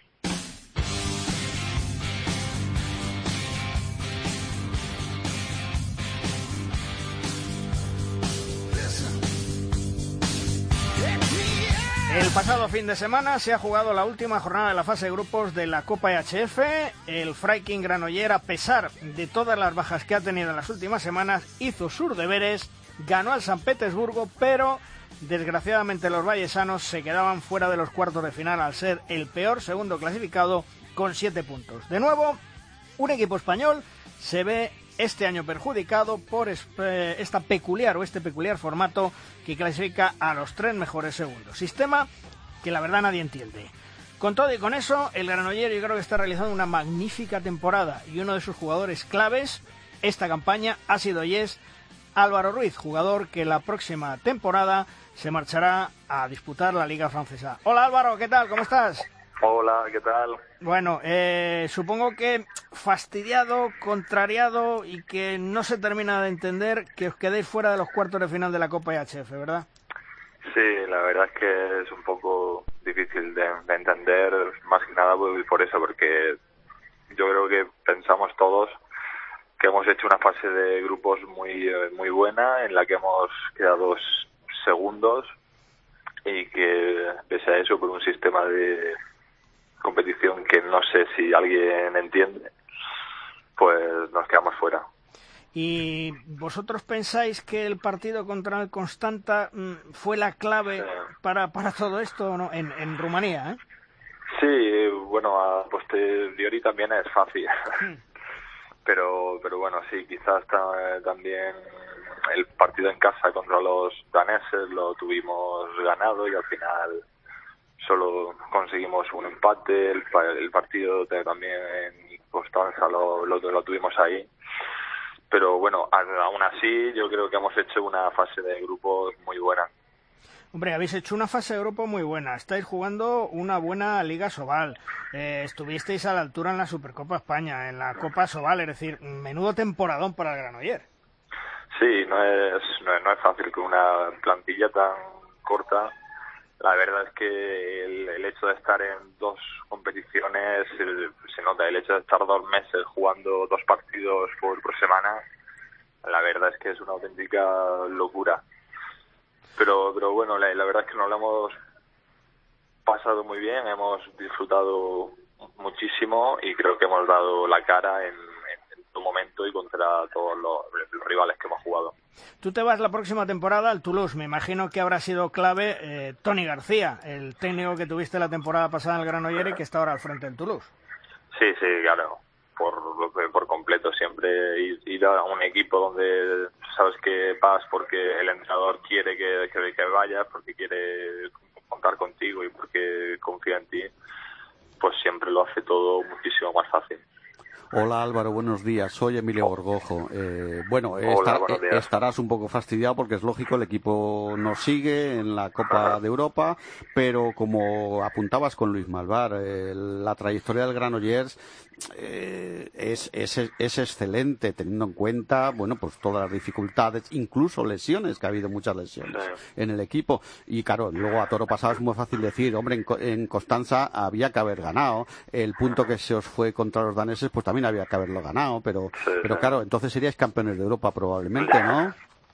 El pasado fin de semana se ha jugado la última jornada de la fase de grupos de la Copa E H F. El Freiking Granollers, a pesar de todas las bajas que ha tenido en las últimas semanas, hizo sus deberes, ganó al San Petersburgo, pero desgraciadamente los vallesanos se quedaban fuera de los cuartos de final al ser el peor segundo clasificado con siete puntos. De nuevo, un equipo español se ve este año perjudicado por esta peculiar o este peculiar formato que clasifica a los tres mejores segundos. Sistema que la verdad nadie entiende. Con todo y con eso, el Granollers yo creo que está realizando una magnífica temporada y uno de sus jugadores claves esta campaña ha sido y es Álvaro Ruiz, jugador que la próxima temporada se marchará a disputar la Liga Francesa. Hola Álvaro, ¿qué tal? ¿Cómo estás? Hola, ¿qué tal? Bueno, eh, supongo que fastidiado, contrariado y que no se termina de entender que os quedéis fuera de los cuartos de final de la Copa E H F, ¿verdad? Sí, la verdad es que es un poco difícil de, de entender, más que nada por eso, porque yo creo que pensamos todos que hemos hecho una fase de grupos muy muy buena, en la que hemos quedado segundos y que, pese a eso, por un sistema de competición que no sé si alguien entiende, pues nos quedamos fuera. ¿Y vosotros pensáis que el partido contra el Constanta fue la clave sí. para, para todo esto, ¿no? en, en Rumanía, ¿eh? Sí, bueno, a posteriori también es fácil. Hmm. pero pero bueno, sí, quizás también el partido en casa contra los daneses lo tuvimos ganado y al final solo conseguimos un empate. El, el partido también en Constanza lo, lo, lo tuvimos ahí. Pero bueno, aún así yo creo que hemos hecho una fase de grupos muy buena. Hombre, habéis hecho una fase de grupo muy buena. Estáis jugando una buena Liga Sobal. Eh, estuvisteis a la altura en la Supercopa España, en la Copa Sobal. Es decir, menudo temporadón para el Granollers. Sí, no es, no es, no es fácil con una plantilla tan corta la verdad es que el, el hecho de estar en dos competiciones, el, se nota, el hecho de estar dos meses jugando dos partidos por, por semana, la verdad es que es una auténtica locura. Pero, pero bueno, la, la verdad es que nos lo hemos pasado muy bien, hemos disfrutado muchísimo y creo que hemos dado la cara en, en, en todo momento y contra todos los, los rivales que hemos jugado. Tú te vas la próxima temporada al Toulouse. Me imagino que habrá sido clave eh, Toni García, el técnico que tuviste la temporada pasada en el Granollers y que está ahora al frente del Toulouse. Sí, sí, claro. Por, por completo. Siempre ir, ir a un equipo donde sabes que vas porque el entrenador quiere que, que, que vayas, porque quiere contar contigo y porque confía en ti, pues siempre lo hace todo muchísimo más fácil. Hola Álvaro, buenos días. Soy Emilio Gorgojo. Eh, bueno, Hola, estar, eh, estarás un poco fastidiado porque es lógico, el equipo nos sigue en la Copa de Europa, pero como apuntabas con Luis Malvar, eh, la trayectoria del Granollers eh, es, es, es excelente, teniendo en cuenta, bueno, pues todas las dificultades, incluso lesiones, que ha habido muchas lesiones sí. en el equipo. Y claro, luego a toro pasado es muy fácil decir, hombre, en, en Constanza había que haber ganado. El punto que se os fue contra los daneses, pues también había que haberlo ganado, pero, sí, pero sí. claro, entonces seríais campeones de Europa probablemente, ¿no?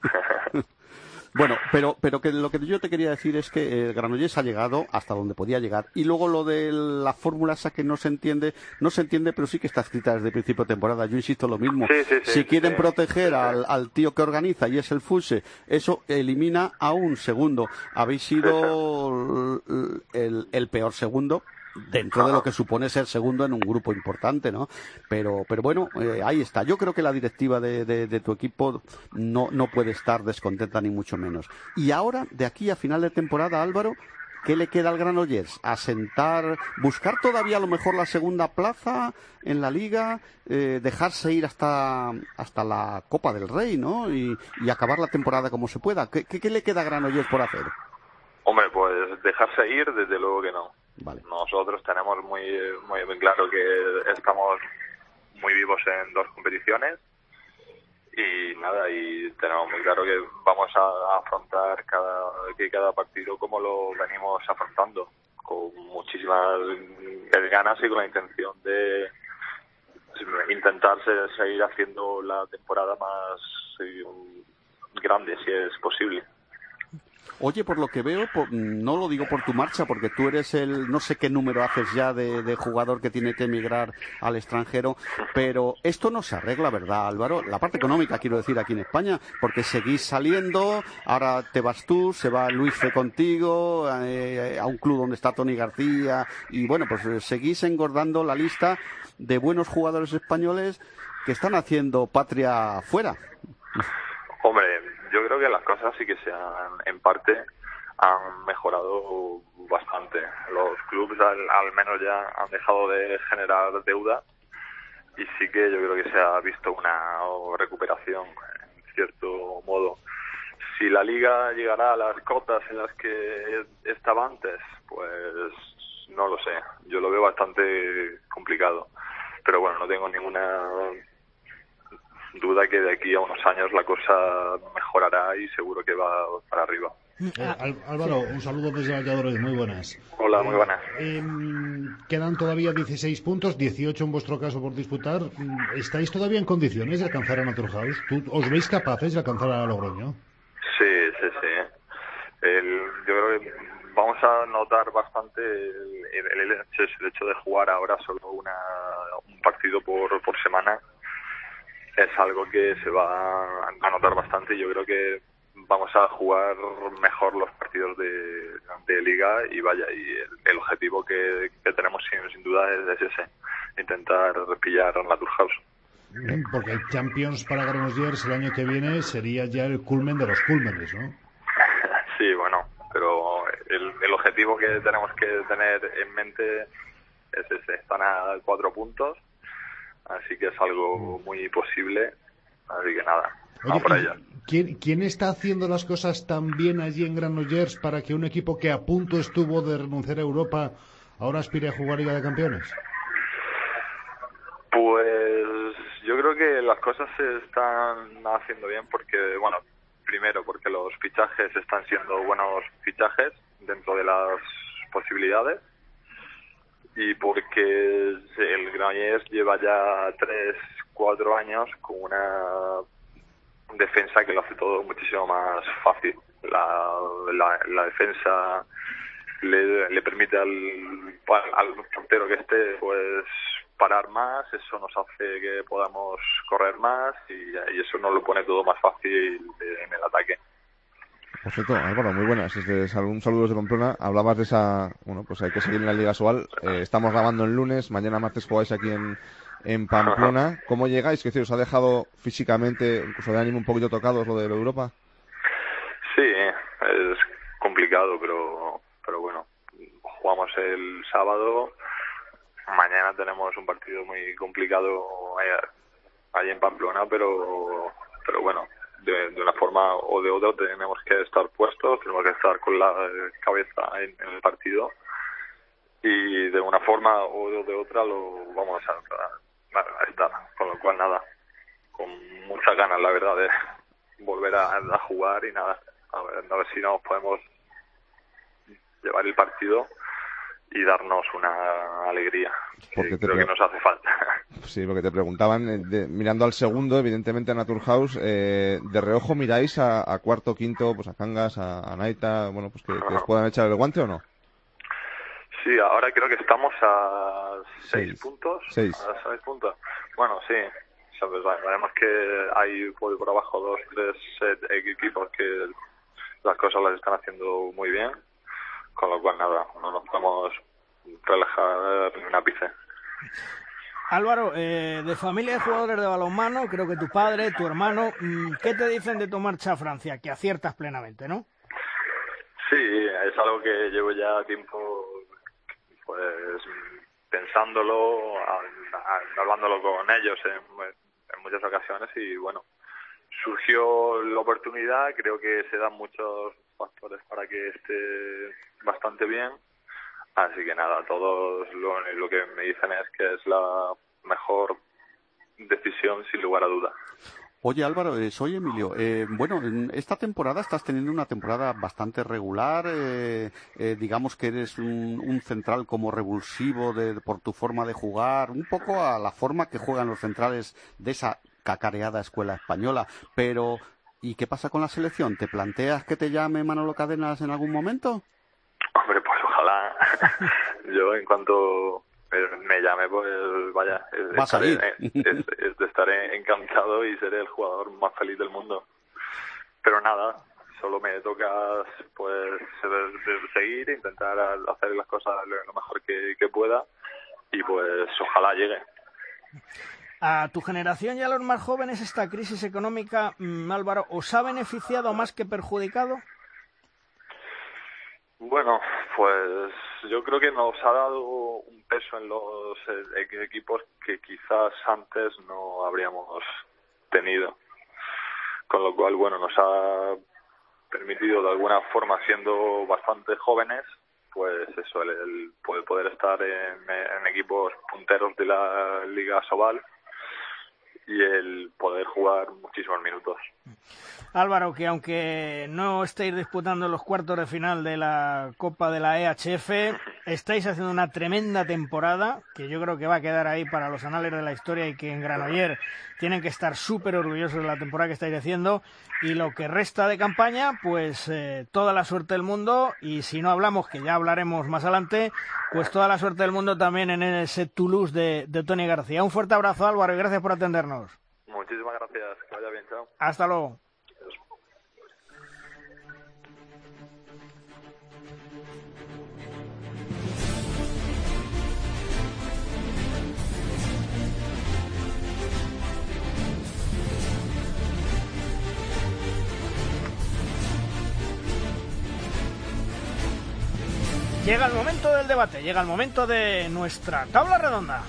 Bueno, pero pero que lo que yo te quería decir es que el Granollers ha llegado hasta donde podía llegar. Y luego lo de la fórmula esa que no se entiende, no se entiende, pero sí que está escrita desde el principio de temporada. Yo insisto lo mismo. Sí, sí, sí, si quieren sí, proteger sí, al, al tío que organiza y es el Fuse, eso elimina a un segundo. Habéis sido sí, sí. El, el peor segundo dentro de lo que supone ser segundo en un grupo importante, ¿no? Pero, pero bueno, eh, ahí está. Yo creo que la directiva de, de, de tu equipo no, no puede estar descontenta ni mucho menos. Y ahora, de aquí a final de temporada, Álvaro, ¿qué le queda al Granollers? ¿Asentar, buscar todavía a lo mejor la segunda plaza en la Liga, eh, dejarse ir hasta, hasta la Copa del Rey, ¿no? Y, y acabar la temporada como se pueda. ¿Qué, qué, qué le queda a Granollers por hacer? Hombre, pues dejarse ir, desde luego que no. Vale. Nosotros tenemos muy, muy, muy claro que estamos muy vivos en dos competiciones y nada, y tenemos muy claro que vamos a afrontar cada, que cada partido como lo venimos afrontando, con muchísimas ganas y con la intención de intentar seguir haciendo la temporada más grande, si es posible. Oye, por lo que veo, por, no lo digo por tu marcha, porque tú eres el, no sé qué número haces ya de, de jugador que tiene que emigrar al extranjero, pero esto no se arregla, ¿verdad, Álvaro? La parte económica, quiero decir, aquí en España, porque seguís saliendo, ahora te vas tú, se va Luis Fe contigo, eh, a un club donde está Toni García, y bueno, pues seguís engordando la lista de buenos jugadores españoles que están haciendo patria fuera. Hombre, yo creo que las cosas sí que se han, en parte, han mejorado bastante. Los clubes al, al menos ya han dejado de generar deuda y sí que yo creo que se ha visto una recuperación, en cierto modo. Si la Liga llegará a las cotas en las que estaba antes, pues no lo sé. Yo lo veo bastante complicado. Pero bueno, no tengo ninguna duda que de aquí a unos años la cosa mejorará y seguro que va para arriba. Eh, Álvaro, un saludo desde Valladolid, muy buenas. Hola, muy buenas. Eh, quedan todavía dieciséis puntos, dieciocho en vuestro caso por disputar. ¿Estáis todavía en condiciones de alcanzar a Naturhaus? ¿Tú, ¿Os veis capaces de alcanzar a Logroño? Sí, sí, sí. El, yo creo que vamos a notar bastante el, el, el, hecho, el hecho de jugar ahora solo una, un partido por, por semana. Es algo que se va a notar bastante y yo creo que vamos a jugar mejor los partidos de, de Liga y vaya, y el, el objetivo que, que tenemos sin, sin duda es, es ese, intentar pillar a Naturhaus. Porque el Champions para Granollers el año que viene sería ya el culmen de los cúlmenes, ¿no? Sí, bueno, pero el, el objetivo que tenemos que tener en mente es ese, están a cuatro puntos. Así que es algo muy posible, así que nada, vamos para allá. ¿quién, ¿Quién está haciendo las cosas tan bien allí en Granollers para que un equipo que a punto estuvo de renunciar a Europa ahora aspire a jugar Liga de Campeones? Pues yo creo que las cosas se están haciendo bien porque, bueno, primero porque los fichajes están siendo buenos fichajes, dentro de las posibilidades, y porque el Granollers lleva ya tres, cuatro años con una defensa que lo hace todo muchísimo más fácil. La, la, la defensa le, le permite al, al portero que esté pues parar más, eso nos hace que podamos correr más y, y eso nos lo pone todo más fácil en el ataque. Por cierto, Álvaro, muy buenas. Desde un saludo desde Pamplona. Hablabas de esa, bueno, pues hay que seguir en la Liga Sobal. Eh, estamos grabando el lunes, mañana martes jugáis aquí en, en Pamplona. ¿Cómo llegáis? ¿Qué decir, os ha dejado físicamente, incluso de ánimo un poquito tocados lo de la Europa? Sí, es complicado, pero, pero bueno, jugamos el sábado. Mañana tenemos un partido muy complicado allí en Pamplona, pero, pero bueno, de, de una forma o de otra tenemos que estar puestos, tenemos que estar con la cabeza en, en el partido y de una forma o de otra lo vamos a, a, a estar, con lo cual nada, con muchas ganas la verdad de volver a, a jugar y nada, a ver, a ver si nos podemos llevar el partido y darnos una alegría que creo pre... que nos hace falta. Sí, porque te preguntaban, eh, de, mirando al segundo, evidentemente a Naturhaus, eh, de reojo miráis a, a cuarto, quinto, pues a Cangas, a, a Naita, bueno, pues que, que os puedan echar el guante o no. Sí, ahora creo que estamos a seis, seis. puntos. Seis. A seis puntos. Bueno, sí, sabes, sabemos que hay por, por abajo dos, tres eh, equipos que las cosas las están haciendo muy bien. Con lo cual, nada, no nos podemos relajar en un ápice. Álvaro, eh, de familia de jugadores de balonmano, creo que tu padre, tu hermano, ¿qué te dicen de tu marcha a Francia? Que aciertas plenamente, ¿no? Sí, es algo que llevo ya tiempo pues pensándolo, hablándolo con ellos en, en muchas ocasiones y bueno, surgió la oportunidad, creo que se dan muchos factores para que esté bastante bien, así que nada, todos lo, lo que me dicen es que es la mejor decisión sin lugar a duda. Oye Álvaro, eh, soy Emilio. Eh, bueno, en esta temporada estás teniendo una temporada bastante regular, eh, eh, digamos que eres un, un central como revulsivo de, por tu forma de jugar, un poco a la forma que juegan los centrales de esa cacareada escuela española, pero ¿y qué pasa con la selección? ¿Te planteas que te llame Manolo Cadenas en algún momento? Hombre, pues ojalá. Yo en cuanto me llame, pues vaya, es, ¿Vas a ir? Es, es, es de estar encantado y seré el jugador más feliz del mundo. Pero nada, solo me toca pues seguir, intentar hacer las cosas lo mejor que, que pueda y pues ojalá llegue. A tu generación y a los más jóvenes, esta crisis económica, Álvaro, ¿os ha beneficiado más que perjudicado? Bueno, pues yo creo que nos ha dado un peso en los equipos que quizás antes no habríamos tenido. Con lo cual, bueno, nos ha permitido de alguna forma, siendo bastante jóvenes, pues eso, el, el poder, poder estar en, en equipos punteros de la Liga Sobal y el poder jugar muchísimos minutos. Álvaro, que aunque no estéis disputando los cuartos de final de la Copa de la E H F, estáis haciendo una tremenda temporada, que yo creo que va a quedar ahí para los anales de la historia y que en Granollers tienen que estar súper orgullosos de la temporada que estáis haciendo. Y lo que resta de campaña, pues eh, toda la suerte del mundo, y si no hablamos, que ya hablaremos más adelante, pues toda la suerte del mundo también en ese Toulouse de, de Tony García. Un fuerte abrazo, Álvaro, y gracias por atendernos. Muchísimas gracias, que vaya bien, chao. Hasta luego. Llega el momento del debate, llega el momento de nuestra tabla redonda.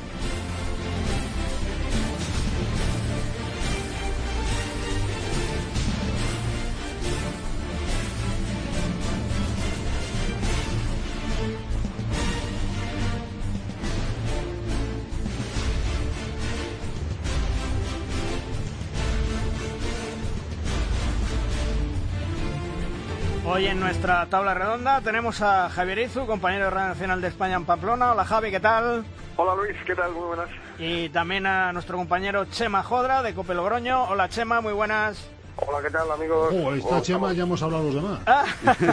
Hoy en nuestra tabla redonda tenemos a Javier Izu, compañero de Radio Nacional de España en Pamplona. Hola Javi, ¿qué tal? Hola Luis, ¿qué tal? Muy buenas. Y también a nuestro compañero Chema Jodra de Cope Logroño. Hola Chema, muy buenas. Hola, ¿qué tal, amigos? Oh, esta oh, Chema, ya hemos hablado los demás. Ah.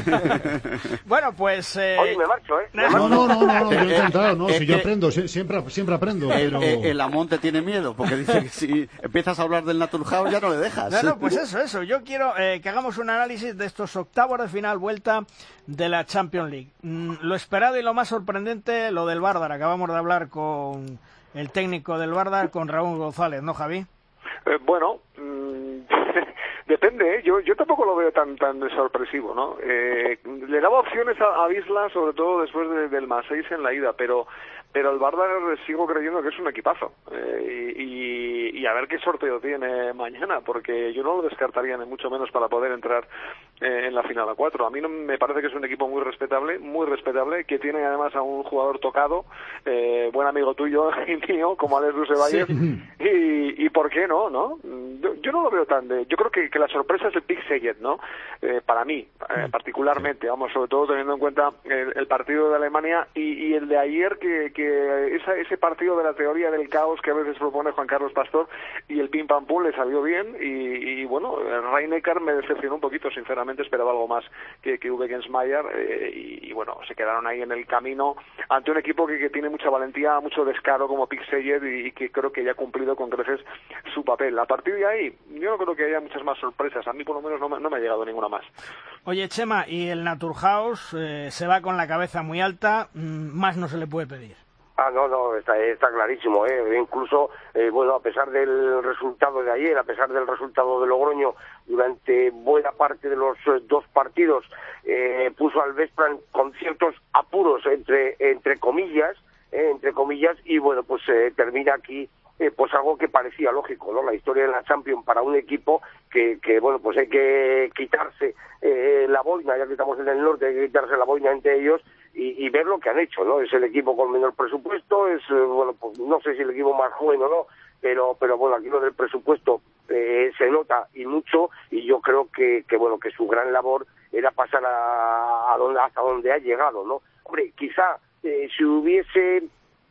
Bueno, pues... Eh... Oye, me marcho, ¿eh? Me no, marcho. no, no, no, no, yo he encantado, no, si yo aprendo, siempre, siempre aprendo, el, pero... El, el Amón te tiene miedo, porque dice que si empiezas a hablar del Naturhaus ya no le dejas. No, no, pues eso, eso. Yo quiero eh, que hagamos un análisis de estos octavos de final vuelta de la Champions League. Mm, lo esperado y lo más sorprendente, lo del Vardar. Acabamos de hablar con el técnico del Vardar, con Raúl González, ¿no, Javi? Eh, bueno... Mmm... Depende, ¿eh? yo yo tampoco lo veo tan tan sorpresivo, ¿no? Eh, le daba opciones a, a Wisla, sobre todo después de, del más seis en la ida, pero pero el Vardar sigo creyendo que es un equipazo eh, y, y a ver qué sorteo tiene mañana, porque yo no lo descartaría ni mucho menos para poder entrar eh, en la final a cuatro. A mí no, me parece que es un equipo muy respetable, muy respetable, que tiene además a un jugador tocado, eh, buen amigo tuyo y mío, como Alex Dusevalles, sí. y, y por qué no, ¿no? Yo, yo no lo veo tan de... Yo creo que, que la sorpresa es el Pick Seguet, ¿no? Eh, para mí, eh, particularmente, vamos, sobre todo teniendo en cuenta el, el partido de Alemania y, y el de ayer, que, que esa, ese partido de la teoría del caos que a veces propone Juan Carlos Pastor, y el pim pam pum le salió bien, y, y bueno, Reinecker me decepcionó un poquito, sinceramente esperaba algo más que, que Uwe Gensmayer, eh, y, y bueno, se quedaron ahí en el camino ante un equipo que, que tiene mucha valentía, mucho descaro como Pick Seguet, y, y que creo que ya ha cumplido con creces su papel. A partir de ahí, yo no creo que haya muchas más sorpresas, a mí por lo menos no me, no me ha llegado ninguna más. Oye, Chema, y el Naturhaus eh, se va con la cabeza muy alta, más no se le puede pedir. Ah, no, no, está, está clarísimo, ¿eh? Incluso, eh, bueno, a pesar del resultado de ayer, a pesar del resultado de Logroño, durante buena parte de los eh, dos partidos, eh, puso al Veszprém con ciertos apuros, entre entre comillas, eh, entre comillas, y bueno, pues eh, termina aquí Eh, pues algo que parecía lógico, ¿no? La historia de la Champions para un equipo que, que bueno, pues hay que quitarse eh, la boina, ya que estamos en el norte, hay que quitarse la boina entre ellos y, y ver lo que han hecho, ¿no? Es el equipo con menor presupuesto, es, eh, bueno, pues no sé si el equipo más joven o no, pero, pero bueno, aquí lo del presupuesto eh, se nota y mucho, y yo creo que, que bueno, que su gran labor era pasar a, a donde, hasta donde ha llegado, ¿no? Hombre, quizá eh, si hubiese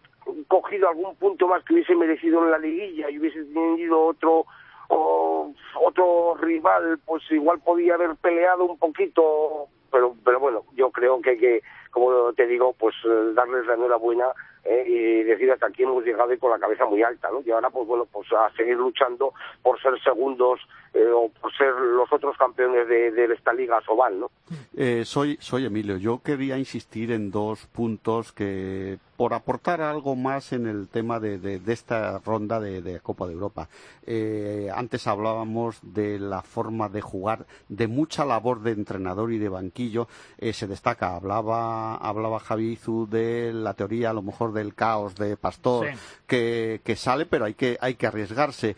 cogido algún punto más que hubiese merecido en la liguilla y hubiese tenido otro o, otro rival, pues igual podía haber peleado un poquito, pero pero bueno, yo creo que hay que, como te digo, pues darles la enhorabuena eh, y decir hasta aquí hemos llegado y con la cabeza muy alta, ¿no? Y ahora pues bueno, pues a seguir luchando por ser segundos eh, o por ser los otros campeones de, de esta Liga Sobal, ¿no? Eh, soy soy Emilio. Yo quería insistir en dos puntos que por aportar algo más en el tema de, de, de esta ronda de, de Copa de Europa. Eh, antes hablábamos de la forma de jugar, de mucha labor de entrenador y de banquillo. Eh, se destaca, hablaba hablaba Javi Izu de la teoría, a lo mejor del caos de Pastor, sí. que, que sale, pero hay que hay que arriesgarse.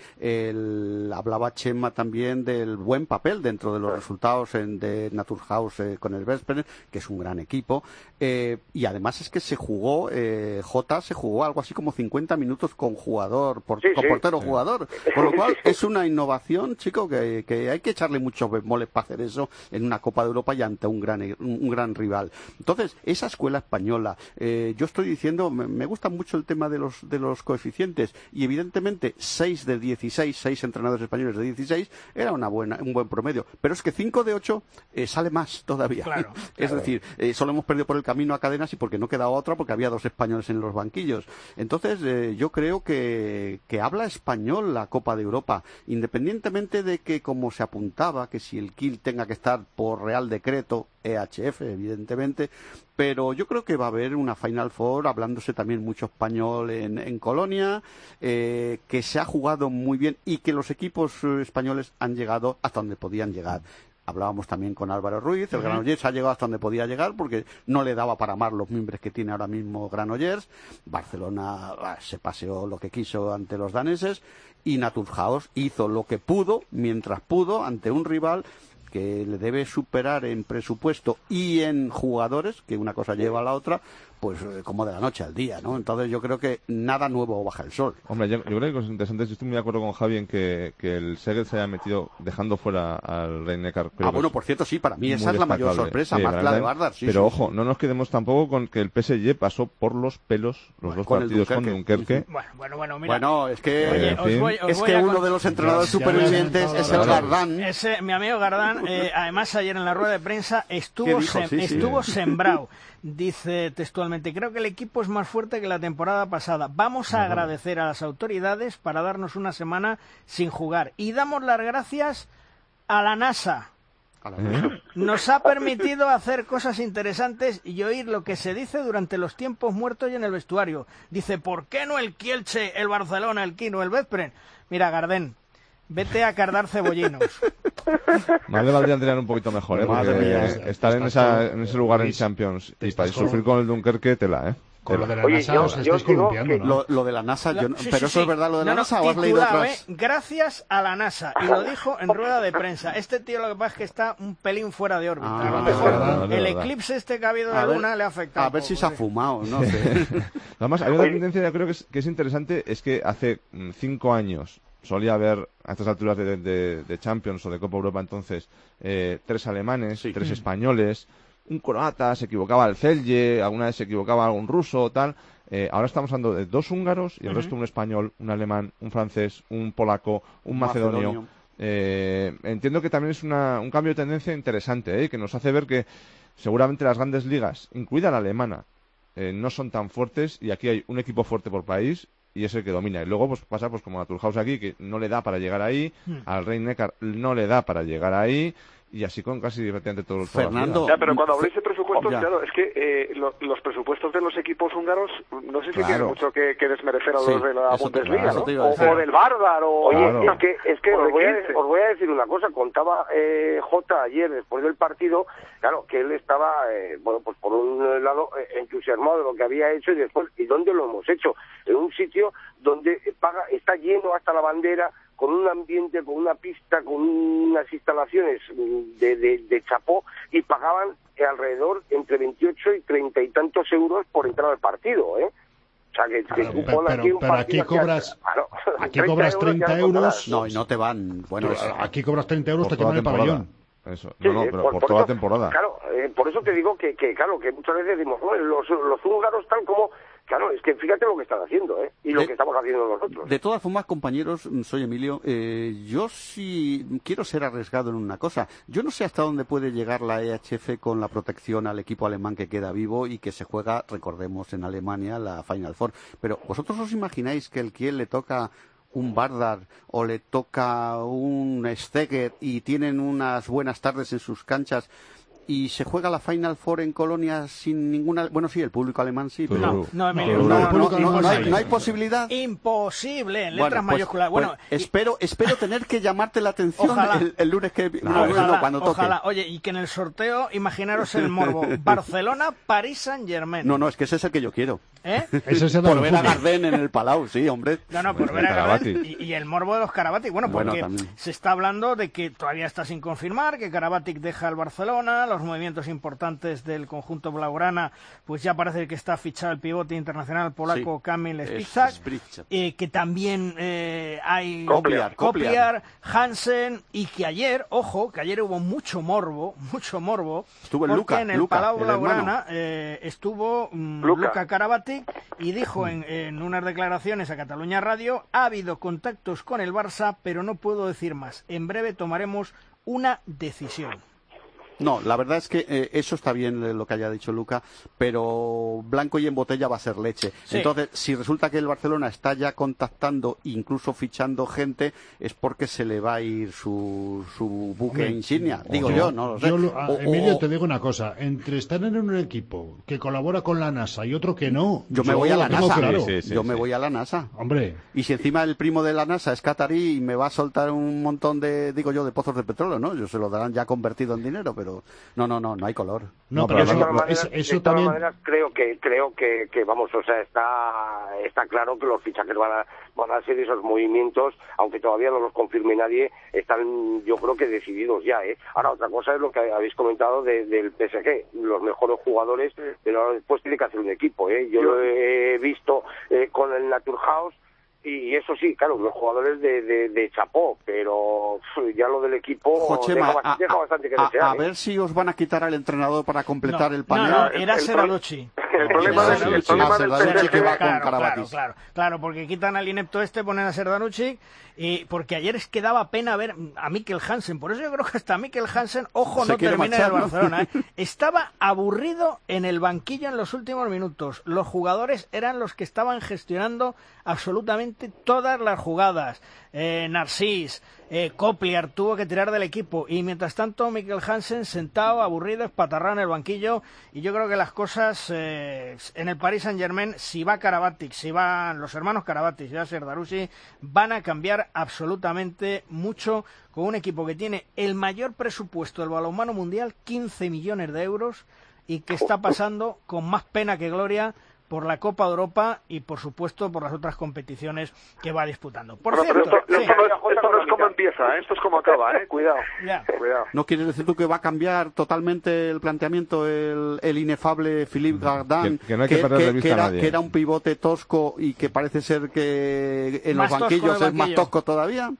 El, hablaba Chema también del buen papel dentro de los resultados en, de Naturhaus eh, con el Veszprém, que es un gran equipo. Eh, y además es que se jugó... Eh, J se jugó algo así como cincuenta minutos con jugador, por, sí, con sí, portero sí. jugador, con lo cual es una innovación, chico, que, que hay que echarle muchos bemoles para hacer eso en una Copa de Europa y ante un gran un gran rival. Entonces, esa escuela española, eh, yo estoy diciendo, me, me gusta mucho el tema de los de los coeficientes, y evidentemente seis de dieciséis, seis entrenadores españoles de dieciséis era una buena un buen promedio, pero es que cinco de ocho eh, sale más todavía. Claro, es claro. decir, eh, solo hemos perdido por el camino a Cadenas y porque no quedaba otra, porque había dos españoles en los banquillos. Entonces, eh, yo creo que, que habla español la Copa de Europa, independientemente de que, como se apuntaba, que si el Kiel tenga que estar por Real Decreto, E H F, evidentemente, pero yo creo que va a haber una Final Four, hablándose también mucho español en, en Colonia, eh, que se ha jugado muy bien y que los equipos eh, españoles han llegado hasta donde podían llegar. Hablábamos también con Álvaro Ruiz, el Granollers ha llegado hasta donde podía llegar porque no le daba para más los miembros que tiene ahora mismo Granollers. Barcelona ah, se paseó lo que quiso ante los daneses y Naturhaus hizo lo que pudo, mientras pudo, ante un rival que le debe superar en presupuesto y en jugadores, que una cosa lleva a la otra, pues como de la noche al día, ¿no? Entonces yo creo que nada nuevo baja el sol. Hombre, yo, yo creo que es interesante, yo estoy muy de acuerdo con Javi en que, que el Szeged se haya metido dejando fuera al Rhein-Neckar. Ah, bueno, por cierto, sí, para mí esa es la mayor sorpresa, sí, más que la de Vardar. Sí, pero sí, ojo, sí. no nos quedemos tampoco con que el P S G pasó por los pelos los bueno, dos con partidos con Dunkerque. Bueno, bueno, bueno, mira. Bueno, es que, Oye, os voy, os es voy que a uno cont... de los entrenadores supervivientes es el Gardán. Ese, mi amigo Gardán, eh, además ayer en la rueda de prensa estuvo, dijo? sem Sí, sí. estuvo sembrado. Dice textualmente, creo que el equipo es más fuerte que la temporada pasada. Vamos a agradecer a las autoridades para darnos una semana sin jugar. Y damos las gracias a la NASA. A la ¿Eh? Nos ha permitido hacer cosas interesantes y oír lo que se dice durante los tiempos muertos y en el vestuario. Dice, ¿por qué no el Kielce, el Barcelona, el Quino, el Veszprém? Mira, Gardén, vete a cardar cebollinos. Más le valdría entrenar un poquito mejor, ¿eh? Porque mía, estar en, esa, en ese lugar en Champions y para sufrir con el Dunkerque, tela, ¿eh? Con lo de la Oye, NASA yo- os yo estáis digo columpiando, que ¿no? Lo, lo de la NASA, yo no- Sí, pero sí, eso sí. es verdad, lo de la No, no, NASA, ¿o has leído titulado, otras? ¿eh? Gracias a la NASA. Y lo dijo en rueda de prensa. Este tío lo que pasa es que está un pelín fuera de órbita. Ah, a lo vale, mejor vale, vale, el vale. eclipse este que ha habido de A la ver- Luna le ha afectado. A un ver poco, si se ha sí. fumado, no sé. Además, hay una tendencia, yo creo que es, que es interesante, es que hace mm, cinco años solía haber, a estas alturas de, de, de Champions o de Copa Europa entonces, eh, tres alemanes, Sí. tres españoles, un croata, se equivocaba el Celje, alguna vez se equivocaba algún ruso, tal. Eh, ahora estamos hablando de dos húngaros y el resto un español, un alemán, un francés, un polaco, un macedonio. Macedonio. Eh, entiendo que también es una, un cambio de tendencia interesante, ¿eh? Que nos hace ver que seguramente las grandes ligas, incluida la alemana, eh, no son tan fuertes y aquí hay un equipo fuerte por país y es el que domina. Y luego pues pasa pues como a Turhaus aquí, que no le da para llegar ahí, Hmm. al Rhein-Neckar no le da para llegar ahí y así con casi prácticamente todos los Fernando, Ya, pero cuando habléis de presupuestos, Ya. claro, es que eh, lo- los presupuestos de los equipos húngaros no sé si Claro. tienen mucho que, que desmerecer a los Sí, de la eso te- Bundesliga, eso ¿no? te iba a O, decir. o del Vardar, o... Oye, Claro. es que, es que O os, de voy a, Kielce. os voy a decir una cosa. Contaba eh, Jota ayer, después del partido, claro, que él estaba, eh, bueno, pues por un lado eh, entusiasmado de lo que había hecho y después, ¿y dónde lo hemos hecho? En un sitio donde paga, está lleno hasta la bandera, con un ambiente, con una pista, con unas instalaciones mm, de, de, de chapó, y pagaban eh, alrededor entre veintiocho y treinta y tantos euros por entrar al partido, ¿eh? O sea, que, que Claro, tú pero- pon aquí pero- un pero partido aquí que- cobras- claro, aquí treinta cobras euros ya treinta no contarás. euros. No, y no te van. Bueno, es- Aquí cobras treinta euros, por te toda queman la el temporada. pabellón. Eso. Sí, No, no, eh, pero por- por, por toda eso- la temporada. Claro, eh, por eso te digo que, que, claro, que muchas veces decimos, "Joder, los, los húngaros tal como... Claro, es que fíjate lo que están haciendo, ¿eh? Y lo De- que estamos haciendo nosotros. De todas formas, compañeros, soy Emilio, eh, yo sí quiero ser arriesgado en una cosa. Yo no sé hasta dónde puede llegar la E H F con la protección al equipo alemán que queda vivo y que se juega, recordemos, en Alemania la Final Four. Pero, ¿vosotros os imagináis que el Kiel le toca un Vardar o le toca un Szeged y tienen unas buenas tardes en sus canchas y se juega la Final Four en Colonia sin ninguna... Bueno, sí, el público alemán sí, pero... No, no, Emilio, No, no, No, no, no, no, no, no hay, hay. no hay posibilidad. Imposible, en Bueno, letras pues- mayúsculas. pues Bueno, y- espero, espero tener que llamarte la atención Ojalá. el, el lunes que no, no, ojalá, no, cuando toque. ojalá. Oye, y que en el sorteo, imaginaros el morbo. Barcelona, París Saint-Germain. No, no, es que ese es el que yo quiero. ¿Eh? Ese es el Por del ver a fútbol. Gardén en el Palau, sí, hombre. No, no, por Bueno, ver a Karabati. Karabati. Y, y el morbo de los Karabati. Bueno, Bueno, porque también. se está hablando de que todavía está sin confirmar, que Karabatic deja el Barcelona, los movimientos importantes del conjunto blaugrana, pues ya parece que está fichado el pivote internacional polaco Sí, Kamil es Spitzak, Spitzak. eh, que también eh, hay Copliar, Copliar, Hansen, y que ayer, ojo, que ayer hubo mucho morbo, mucho morbo, Estuvo el porque Luka, en el Luka, Palau el Blaugrana eh, estuvo mm, Luka. Luka Karabatic y dijo en, en unas declaraciones a Cataluña Radio: ha habido contactos con el Barça, pero no puedo decir más. En breve tomaremos una decisión. No, la verdad es que eh, eso está bien eh, lo que haya dicho Luca, pero blanco y en botella va a ser leche. Sí. Entonces, si resulta que el Barcelona está ya contactando, incluso fichando gente, es porque se le va a ir su, su buque Hombre, insignia. Digo yo, no lo sé. Yo, lo- a- O- o- Emilio, te digo una cosa. Entre estar en un equipo que colabora con la NASA y otro que no, yo me voy a lo la tengo NASA. claro. Sí, sí, yo me sí. voy a la NASA. Hombre, Y si encima el primo de la NASA es catarí y me va a soltar un montón de, digo yo, de pozos de petróleo, ¿no? Yo se lo darán ya convertido en dinero, pero... pero no, no, no, no hay color. No, No, pero de eso, todas maneras, eso, eso de todas también... maneras creo que creo que, que vamos, o sea, está está claro que los fichajes van a van a ser esos movimientos, aunque todavía no los confirme nadie, están yo creo que decididos ya, ¿eh? Ahora otra cosa es lo que habéis comentado de, del P S G, los mejores jugadores, pero después tiene que hacer un equipo, ¿eh? Yo lo he visto eh, con el Naturhaus. Y eso sí, claro, los jugadores de, de, de chapó, pero uf, ya lo del equipo Jochema, deja, a, deja bastante que a, desear. a ¿eh? ver si os van a quitar al entrenador para completar No, el panel. no, no, era el Seralucci. El problema Ah, del, el problema del Serdar P S G, que va con Claro, claro, Karabatic. claro, claro, porque quitan al inepto este, ponen a Serdanucci, y porque ayer es que daba pena ver a Mikkel Hansen, por eso yo creo que hasta Mikkel Hansen, ojo, Se no quiere termina en el marchar, ¿no? Barcelona, ¿eh? Estaba aburrido en el banquillo en los últimos minutos, los jugadores eran los que estaban gestionando absolutamente todas las jugadas, eh, Narcís, eh, Copliar tuvo que tirar del equipo, y mientras tanto Mikkel Hansen sentado, aburrido, espatarrado en el banquillo, y yo creo que las cosas eh, en el Paris Saint-Germain, si va Karabatic, si van los hermanos Karabatic, si va Serdarucci, van a cambiar absolutamente mucho con un equipo que tiene el mayor presupuesto del balonmano mundial, quince millones de euros, y que está pasando con más pena que gloria por la Copa de Europa y, por supuesto, por las otras competiciones que va disputando. Por Bueno, pero cierto, esto, sí, esto no es, esto no es como empieza, ¿eh? Esto es como acaba, ¿eh? Cuidado. ya. Cuidado. ¿No quieres decir tú que va a cambiar totalmente el planteamiento el, el inefable Philippe Gardin, Que- que no hay que perder de vista que era, a nadie. que era un pivote tosco y que parece ser que en Más los tosco banquillos en el es más banquillo. tosco todavía?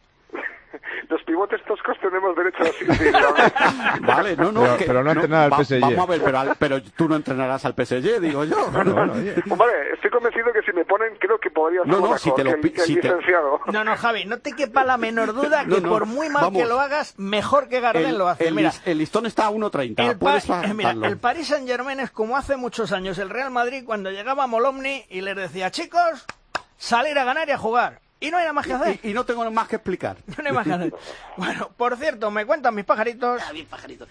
Los pivotes toscos tenemos derecho a asistir. ¿no? Vale, no, no. Pero- que- pero no entrenar al va- P S G. Vamos a ver, pero, al- pero tú no entrenarás al P S G, digo yo. Bueno, bueno, oye. Hombre, estoy convencido que si me ponen, creo que podría ser No, no, mejor si te lo que el- pi- que el si te- licenciado. No, no, Javi, no te quepa la menor duda que No, no, por muy mal vamos. que lo hagas, mejor que Gardel El, lo hace. el Mira, lis- el listón está a uno treinta. el, pa- Puedes eh, mira, saltarlo. el Paris Saint-Germain es como hace muchos años el Real Madrid cuando llegaba Molomni y les decía, chicos, salir a ganar y a jugar. Y no hay nada más que hacer. Y, y no tengo más que explicar. No hay más que hacer. Bueno, por cierto, me cuentan mis pajaritos Bien, pajarito.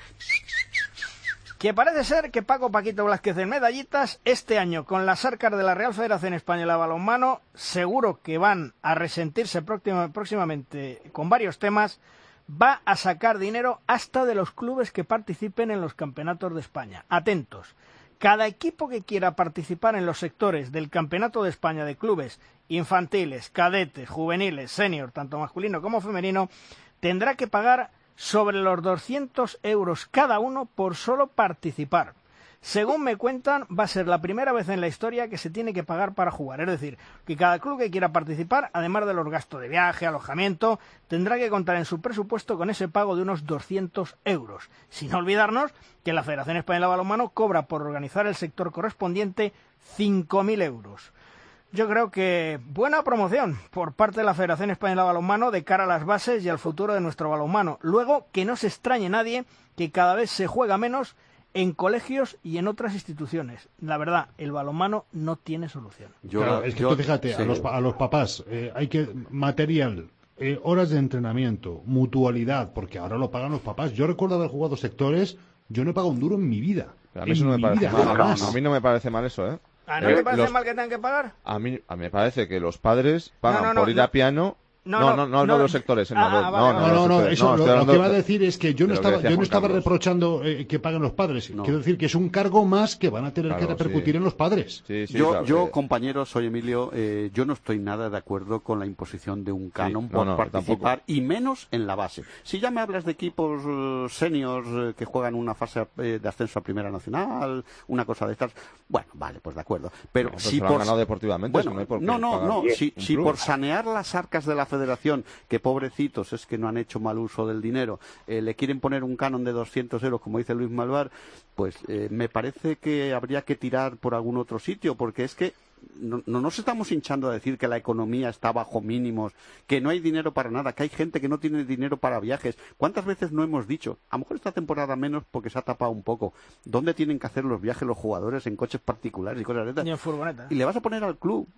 que parece ser que Paco Paquito Blázquez en medallitas este año con las arcas de la Real Federación Española de Balonmano seguro que van a resentirse próxima- próximamente con varios temas, va a sacar dinero hasta de los clubes que participen en los campeonatos de España. Atentos. Cada equipo que quiera participar en los sectores del Campeonato de España de clubes infantiles, cadetes, juveniles, senior, tanto masculino como femenino, tendrá que pagar sobre los doscientos euros cada uno por solo participar. Según me cuentan, va a ser la primera vez en la historia que se tiene que pagar para jugar. Es decir, que cada club que quiera participar, además de los gastos de viaje, alojamiento, tendrá que contar en su presupuesto con ese pago de unos doscientos euros. Sin olvidarnos que la Federación Española de Balonmano cobra por organizar el sector correspondiente cinco mil euros. Yo creo que buena promoción por parte de la Federación Española de Balonmano de cara a las bases y al futuro de nuestro balonmano. Luego, que no se extrañe nadie que cada vez se juega menos en colegios y en otras instituciones. La verdad, el balonmano no tiene solución. Yo, Claro, es que yo- tú fíjate, sí. a, los, pa- a los papás eh, hay que material, eh, horas de entrenamiento, mutualidad, porque ahora lo pagan los papás. Yo recuerdo haber jugado sectores, yo no he pagado un duro en mi vida. A mí En eso no me mi parece vida, mal. jamás. A mí no me parece mal eso, ¿eh? ¿A no Eh, te parece los- mal que tengan que pagar? A mí, a mí me parece que los padres pagan No, no, no, por ir no. a piano. No, No, no, no, no, no, no. los sectores. En Ah, la web. ah, vale, no, vale. No, no, los no, sectores. eso, No, lo, estoy lo hablando que iba a de- decir es que yo no de lo que estaba, decía yo no Juan estaba Carlos. reprochando eh, que paguen los padres. No. Quiero decir que es un cargo más que van a tener Claro, que repercutir sí. en los padres. Sí, sí, yo, claro, yo que- compañero, soy Emilio, eh, yo no estoy nada de acuerdo con la imposición de un canon no, por no, participar, y menos en la base. Si ya me hablas de equipos eh, seniors eh, que juegan una fase eh, de ascenso a Primera Nacional, una cosa de estas, bueno, vale, pues de acuerdo. Pero No, pues si se lo han por... ganado deportivamente, Bueno, eso no hay por qué no, no, pagar no, un si, si plus. por sanear las arcas de la federación, que pobrecitos es que no han hecho mal uso del dinero, eh, le quieren poner un canon de doscientos euros, como dice Luis Malvar, pues eh, me parece que habría que tirar por algún otro sitio, porque es que no, no nos estamos hinchando a decir que la economía está bajo mínimos, que no hay dinero para nada, que hay gente que no tiene dinero para viajes. ¿Cuántas veces no hemos dicho, a lo mejor esta temporada menos porque se ha tapado un poco, dónde tienen que hacer los viajes los jugadores, en coches particulares y cosas de estas? Ni en furgoneta. Y le vas a poner al club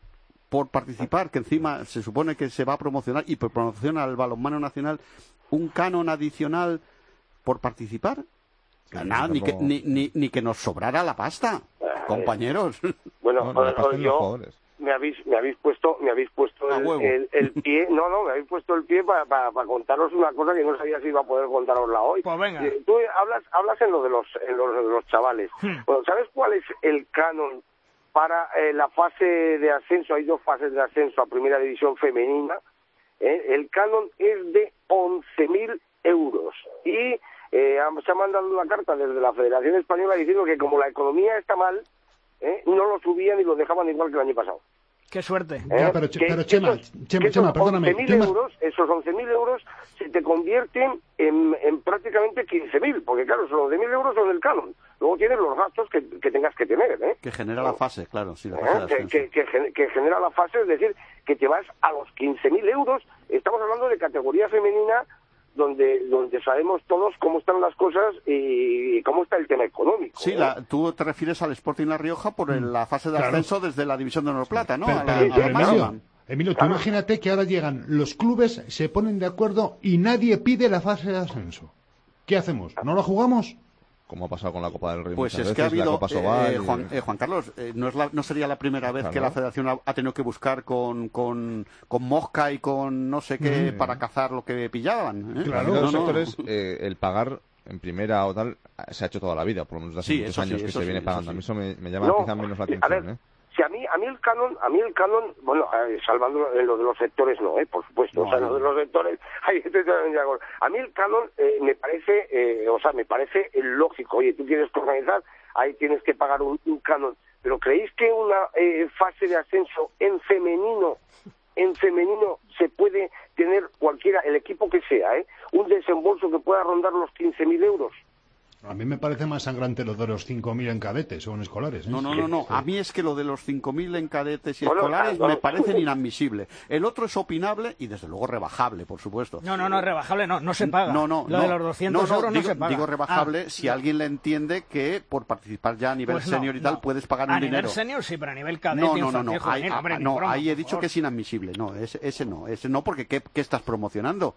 por participar, que encima se supone que se va a promocionar, y por promoción al balonmano nacional, un canon adicional por participar. Sí, Nada, ni, que, tampoco- ni, ni, ni que nos sobrara la pasta, compañeros. Bueno, No, no, la o- pasta o en los yo, jugadores. me habéis me habéis puesto me habéis puesto el, el, el pie no no me habéis puesto el pie para pa, pa contaros una cosa que no sabía si iba a poder contarosla hoy. Pues venga. Eh, tú hablas hablas en lo de los en lo de los chavales. Hmm. Bueno, ¿sabes cuál es el canon para eh, la fase de ascenso? Hay dos fases de ascenso a Primera División femenina. ¿eh? El canon es de once mil euros y eh, se ha mandado una carta desde la Federación Española diciendo que como la economía está mal, ¿Eh? no lo subían y lo dejaban igual que el año pasado. Qué suerte. ¿Eh? Ya, pero, que, pero Chema, esos, Chema, Chema, perdóname. once mil euros, esos once mil euros se te convierten en, en prácticamente quince mil, porque claro, esos once mil euros son el canon. Luego tienes los gastos que, que tengas que tener. ¿eh? Que genera la fase, claro. Sí, la fase ¿Eh? que, que, que, que genera la fase, es decir, que te vas a los quince mil euros. Estamos hablando de categoría femenina, donde donde sabemos todos cómo están las cosas y cómo está el tema económico. Sí, ¿eh? la, tú te refieres al Sporting La Rioja por el, la fase de claro. ascenso desde la división de honor plata, ¿no? Pero, a la, pero, a la Emilio, Emilio, tú claro. imagínate que ahora llegan los clubes, se ponen de acuerdo y nadie pide la fase de ascenso. ¿Qué hacemos? ¿No la jugamos? Como ha pasado con la Copa del Rey. Pues es veces, que ha habido, la Copa Sobal, eh, Juan, eh, Juan Carlos, eh, no, es la, no sería la primera vez claro. que la Federación ha, ha tenido que buscar con, con, con mosca y con no sé qué mm. para cazar lo que pillaban. ¿eh? Claro, en los no, sectores, no. Eh, el pagar en primera o tal se ha hecho toda la vida, por lo menos hace sí, muchos años sí, que se sí, viene pagando. sí. A mí eso me, me llama no, quizá menos la atención. A ver, ¿eh? si a mí, a mí el canon, a mí el canon, bueno, eh, salvando en lo de los sectores no, eh, por supuesto, no, o sea, no. lo de los sectores, ahí estoy totalmente de acuerdo. A mí el canon eh, me parece, eh, o sea, me parece lógico. Oye, tú tienes que organizar, ahí tienes que pagar un, un canon, pero ¿creéis que una eh, fase de ascenso en femenino, en femenino se puede tener cualquiera, el equipo que sea, eh, un desembolso que pueda rondar los quince mil euros? A mí me parece más sangrante lo de los cinco mil en cadetes o en escolares. ¿eh? No, no, no, no. A mí es que lo de los cinco mil en cadetes y bueno, escolares no, no. me parecen inadmisible. El otro es opinable y desde luego rebajable, por supuesto. No, no, no, rebajable no, no se paga. No, no, lo no, de los doscientos no, no, euros digo, no se paga. Digo rebajable ah, si no. alguien le entiende que por participar ya a nivel pues no, senior y tal no. puedes pagar a un dinero. A nivel senior sí, pero a nivel cadete no, no, no, no, juvenil, ahí, hombre, no, broma, ahí he dicho favor. que es inadmisible. No, ese, ese no, ese no, porque ¿qué, qué estás promocionando?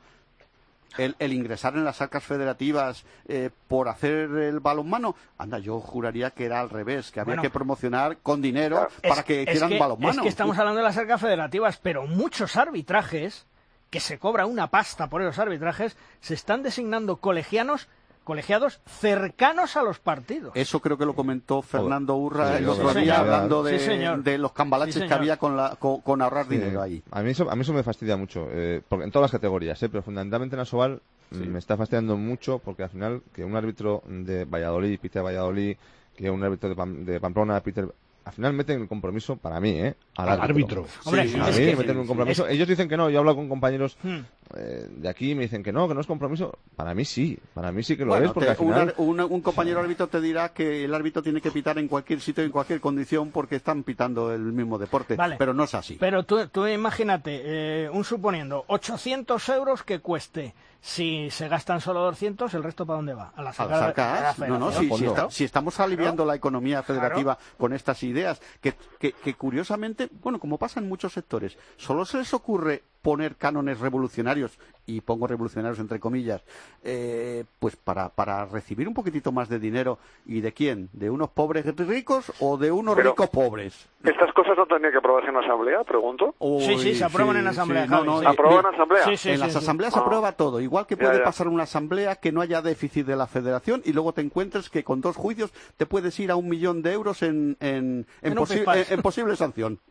El, el ingresar en las arcas federativas eh, por hacer el balonmano, anda, yo juraría que era al revés, que había bueno, que promocionar con dinero es, para que hicieran es que, balonmano. Es que estamos hablando de las arcas federativas, pero muchos arbitrajes, que se cobra una pasta por esos arbitrajes, se están designando colegianos colegiados cercanos a los partidos. Eso creo que lo comentó Fernando Urra sí, el otro sí, día, señor. hablando de, sí, de los cambalaches sí, que había con, la, con, con ahorrar sí. dinero ahí. A mí, eso, a mí eso me fastidia mucho, eh, porque en todas las categorías, eh, pero fundamentalmente en Asobal sí. me está fastidiando mucho, porque al final que un árbitro de Valladolid, Peter Valladolid, que un árbitro de, Pam, de Pamplona, Peter... Al final meten el compromiso, para mí, ¿eh? Al, al árbitro. árbitro. Hombre, sí, a es mí que, meten un compromiso. es... Ellos dicen que no, yo hablo con compañeros hmm. eh, de aquí y me dicen que no, que no es compromiso. Para mí sí, para mí sí que lo bueno, es, porque te, al final... un, un, un compañero árbitro te dirá que el árbitro tiene que pitar en cualquier sitio y en cualquier condición porque están pitando el mismo deporte, vale. pero no es así. Pero tú, tú imagínate, eh, un suponiendo, ochocientos euros que cueste. Si se gastan solo doscientos, ¿el resto para dónde va? A las arcas. A la no, no, si, si, está, si estamos aliviando ¿no? la economía federativa claro. con estas ideas, que, que, que curiosamente, bueno, como pasa en muchos sectores, solo se les ocurre poner cánones revolucionarios, y pongo revolucionarios entre comillas, eh, pues para, para recibir un poquitito más de dinero. ¿Y de quién? ¿De unos pobres ricos o de unos Pero, ricos pobres? ¿Estas cosas no tendrían que aprobarse en asamblea, pregunto? Uy, sí, sí, se aprueban sí, en asamblea. Sí, no, no, ¿Se aprueban en asamblea? Sí, sí, en sí, las sí, asambleas sí. se aprueba todo. Igual que puede ya, ya. pasar una asamblea que no haya déficit de la federación y luego te encuentres que con dos juicios te puedes ir a un millón de euros en, en, en, En un posi pispás. en, en posible sanción.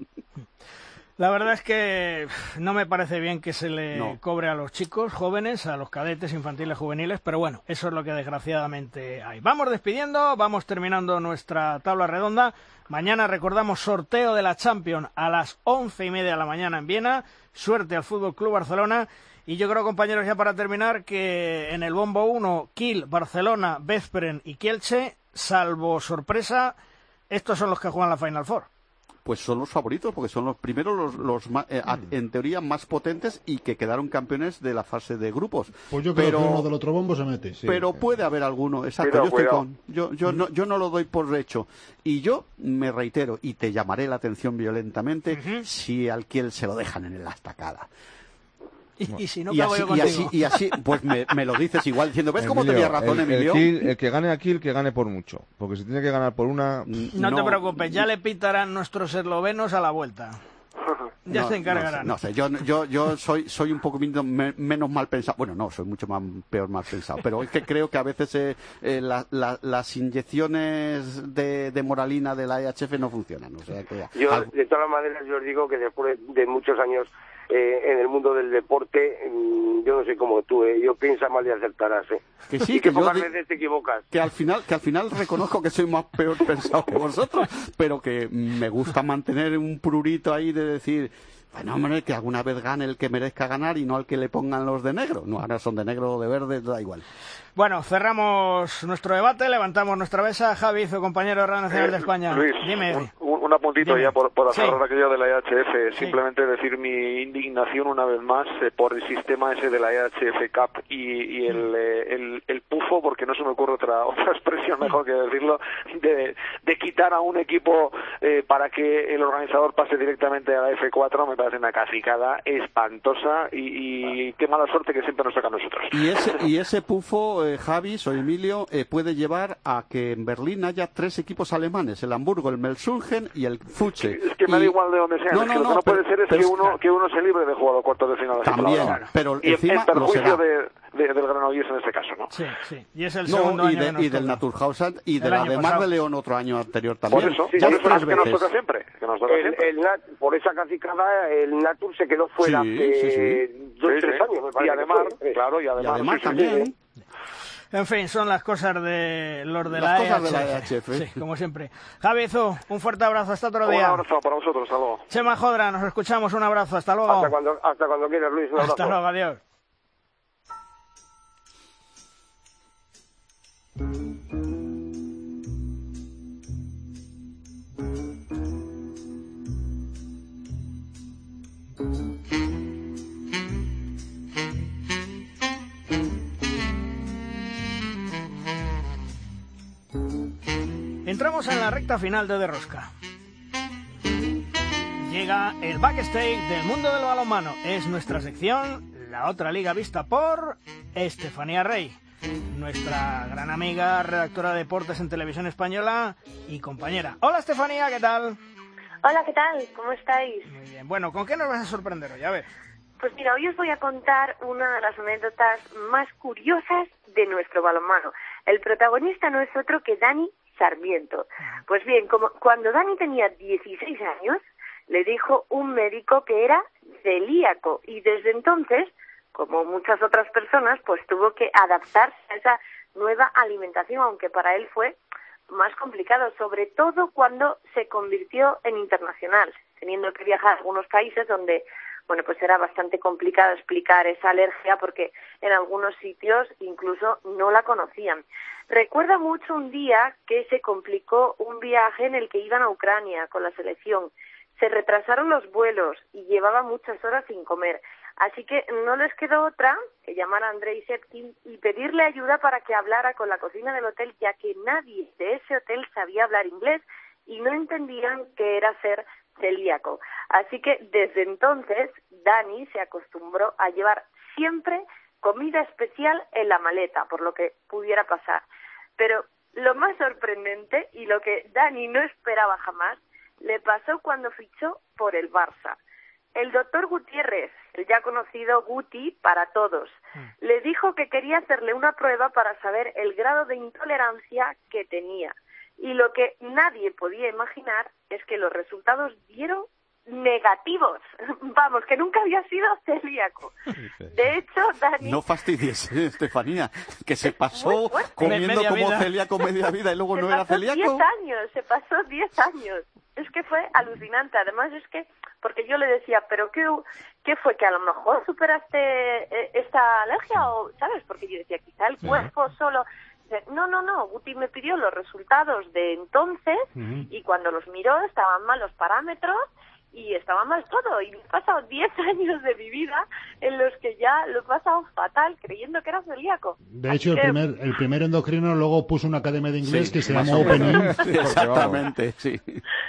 La verdad es que no me parece bien que se le No. cobre a los chicos jóvenes, a los cadetes infantiles juveniles, pero bueno, eso es lo que desgraciadamente hay. Vamos despidiendo, vamos terminando nuestra tabla redonda. Mañana recordamos sorteo de la Champions a las once y media de la mañana en Viena. Suerte al Fútbol Club Barcelona. Y yo creo, compañeros, ya para terminar, que en el bombo uno, Kiel, Barcelona, Veszprém y Kielce, salvo sorpresa, estos son los que juegan la Final Four. Pues son los favoritos, porque son los primeros, los, los más, eh, en teoría más potentes y que quedaron campeones de la fase de grupos. Pues yo pero, creo que uno del otro bombo se mete. Sí. Pero puede haber alguno, exacto. Cuidado, yo estoy cuidado. con, yo, yo, no, yo no lo doy por hecho. Y yo me reitero, y te llamaré la atención violentamente, uh-huh. si al Kiel se lo dejan en la estacada. Y, y si no, y acabo así, yo y contigo. así, y así, pues me, me lo dices igual diciendo, ¿ves cómo Emilio, tenía razón, el, Emilio? El, kill, el que gane aquí, el que gane por mucho. Porque si tiene que ganar por una... No, no te preocupes, ya le pitarán nuestros eslovenos a la vuelta. Ya no, se encargarán. No sé, no sé. Yo, yo, yo soy, soy un poco me, menos mal pensado. Bueno, no, soy mucho más peor mal pensado. Pero es que creo que a veces eh, eh, la, la, las inyecciones de, de moralina de la E H F no funcionan. O sea que yo, algo... de todas maneras, yo os digo que después de muchos años eh, en el mundo del deporte, mmm, yo no sé cómo tú, eh, yo piensa mal y acertarás, eh. Que sí, y que, que pocas yo veces te equivocas. Que al final, que al final reconozco que soy más peor pensado que vosotros, pero que me gusta mantener un prurito ahí de decir, bueno, hombre, que alguna vez gane el que merezca ganar y no al que le pongan los de negro. No, ahora son de negro o de verde, da igual. Bueno, cerramos nuestro debate, levantamos nuestra mesa. Javi, su compañero de Radio Nacional eh, de España. Luis, Dime. Un, un apuntito Dime. ya por, por Sí. cerrar aquello de la E H F. Sí. Simplemente decir mi indignación una vez más eh, por el sistema ese de la E H F Cup y, y el, eh, el, el pufo, porque no se me ocurre otra otra expresión mejor que decirlo, de, de quitar a un equipo eh, para que el organizador pase directamente a la F cuatro. Me parece una cacicada espantosa y, y qué mala suerte que siempre nos toca a nosotros. Y ese, y ese pufo, eh, Javi, soy Emilio, eh, puede llevar a que en Berlín haya tres equipos alemanes, el Hamburgo, el Melsungen y el Fuche. Es que me da y... igual de donde sea. No, es que no, lo que no, no pero, puede ser es pero que es uno claro. que uno se libre de jugar los cuartos de final. También, claro. pero y encima en perjuicio lo será. de, de, del Granollers en este caso, ¿no? Sí, sí. Y es el No, segundo y, año de, que nos y del toca. Naturhausen y El de la año de Mar pasado. de León otro año anterior también. Por eso, ya por es eso tres es que nos veces. toca siempre. Que nos toca El, siempre. el Nat, por esa cacicada, el Natur se quedó fuera Sí, hace sí, sí. dos Sí, tres sí. años, me parece. Y además, que fue. claro, y además, Y además sí, sí, también... sí. En fin, son las cosas de los de Las la cosas E H F. de la E H F. Sí, como siempre. Javi Zu, un fuerte abrazo, hasta otro Un día. abrazo para vosotros, hasta luego. Chema Jodra, nos escuchamos, un abrazo, hasta luego. Hasta cuando, hasta cuando quieras, Luis, un abrazo. Hasta luego, adiós. Entramos en la recta final de De Rosca. Llega el backstage del mundo del balonmano. Es nuestra sección, la otra liga vista por Estefanía Rey, nuestra gran amiga, redactora de deportes en Televisión Española y compañera. Hola Estefanía, ¿qué tal? Hola, ¿qué tal? ¿Cómo estáis? Muy bien. Bueno, ¿con qué nos vas a sorprender hoy? A ver. Pues mira, hoy os voy a contar una de las anécdotas más curiosas de nuestro balonmano. El protagonista no es otro que Dani Sarmiento. Pues bien, como cuando Dani tenía dieciséis años, le dijo un médico que era celíaco y desde entonces, como muchas otras personas, pues tuvo que adaptarse a esa nueva alimentación, aunque para él fue más complicado, sobre todo cuando se convirtió en internacional, teniendo que viajar a algunos países donde, bueno, pues era bastante complicado explicar esa alergia porque en algunos sitios incluso no la conocían. Recuerda mucho un día que se complicó un viaje en el que iban a Ucrania con la selección. Se retrasaron los vuelos y llevaba muchas horas sin comer. Así que no les quedó otra que llamar a Andrei Shevkin y pedirle ayuda para que hablara con la cocina del hotel, ya que nadie de ese hotel sabía hablar inglés y no entendían qué era ser celíaco. Así que desde entonces Dani se acostumbró a llevar siempre comida especial en la maleta, por lo que pudiera pasar. Pero lo más sorprendente y lo que Dani no esperaba jamás le pasó cuando fichó por el Barça. El doctor Gutiérrez, el ya conocido Guti para todos, le dijo que quería hacerle una prueba para saber el grado de intolerancia que tenía. Y lo que nadie podía imaginar es que los resultados dieron negativos. Vamos, que nunca había sido celíaco. De hecho, Dani... No fastidies, Estefanía, que se pasó fuerte. comiendo Media como vida. celíaco media vida y luego se no era pasó celíaco. diez años, se pasó diez años. Es que fue alucinante. Además es que, porque yo le decía, ¿pero qué, qué fue? ¿Que a lo mejor superaste eh, esta alergia? O, ¿sabes? Porque yo decía, quizá el cuerpo solo... No, no, no, Guti me pidió los resultados de entonces Ujú. y cuando los miró estaban mal los parámetros y estaba mal todo. Y me he pasado diez años de mi vida en los que ya lo he pasado fatal creyendo que era celíaco. De Así hecho, el que, primer, el primer endocrino luego puso una academia de inglés Sí, que se más llama o menos. Opening. Exactamente, sí.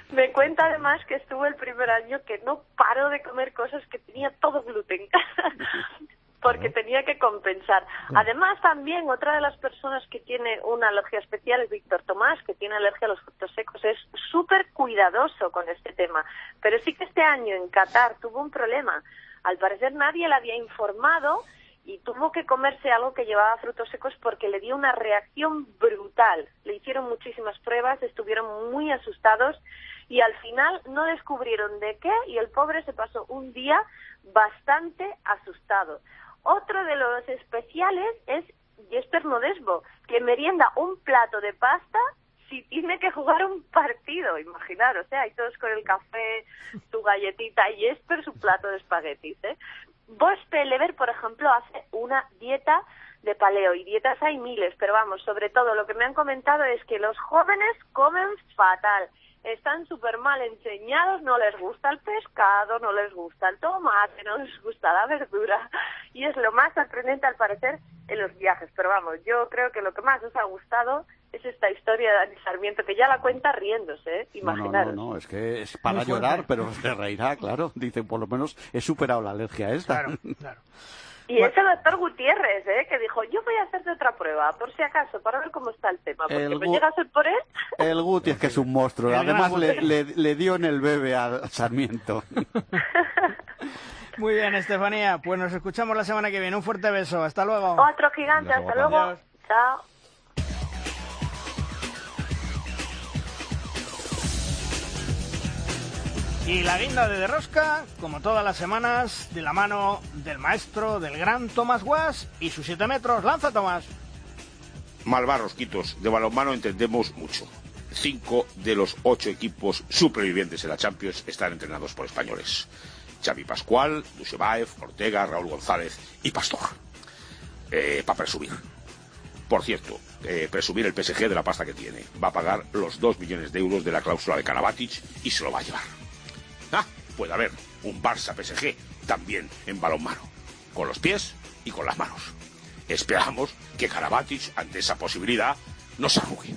Me cuenta además que estuvo el primer año que no paró de comer cosas que tenía todo gluten. Porque tenía que compensar. Además, también, otra de las personas que tiene una alergia especial es Víctor Tomás, que tiene alergia a los frutos secos. Es súper cuidadoso con este tema. Pero sí que este año en Qatar tuvo un problema. Al parecer nadie le había informado y tuvo que comerse algo que llevaba frutos secos porque le dio una reacción brutal. Le hicieron muchísimas pruebas, estuvieron muy asustados y al final no descubrieron de qué y el pobre se pasó un día bastante asustado. Otro de los especiales es Jesper Modesbo, que merienda un plato de pasta si tiene que jugar un partido, imaginar, o sea, y todos con el café, su galletita, y Jesper su plato de espaguetis, ¿eh? Bosch Pelever, por ejemplo, hace una dieta de paleo, y dietas hay miles, pero vamos, sobre todo lo que me han comentado es que los jóvenes comen fatal. Están súper mal enseñados, no les gusta el pescado, no les gusta el tomate, no les gusta la verdura, y es lo más sorprendente al parecer en los viajes. Pero vamos, yo creo que lo que más os ha gustado es esta historia de Dani Sarmiento, que ya la cuenta riéndose, ¿eh? Imaginaros. No, no, no, no, es que es para llorar, pero se reirá, claro. Dicen, por lo menos he superado la alergia esta. Claro, claro. Y es el doctor Gutiérrez, ¿eh? Que dijo, yo voy a hacerte otra prueba, por si acaso, para ver cómo está el tema. Porque El me gu- llega a ser por él. El Guti es que es un monstruo. El Además gran le, Guti. le, le dio en el bebé a Sarmiento. Muy bien, Estefanía. Pues nos escuchamos la semana que viene. Un fuerte beso. Hasta luego. Otro gigante, hasta luego. Adiós. Chao. Y la guinda de Derrosca, como todas las semanas, de la mano del maestro, del gran Tomás Guas y sus siete metros. ¡Lanza, Tomás! Malvar Rosquitos, de balonmano entendemos mucho. Cinco de los ocho equipos supervivientes en la Champions están entrenados por españoles. Xavi Pascual, Dusebaev, Ortega, Raúl González y Pastor. Eh, para presumir. Por cierto, eh, presumir el P S G de la pasta que tiene. Va a pagar los dos millones de euros de la cláusula de Karabatic y se lo va a llevar. Ah, puede haber un Barça-P S G también en balonmano. Con los pies y con las manos. Esperamos que Karabatic, ante esa posibilidad, no se arrugue.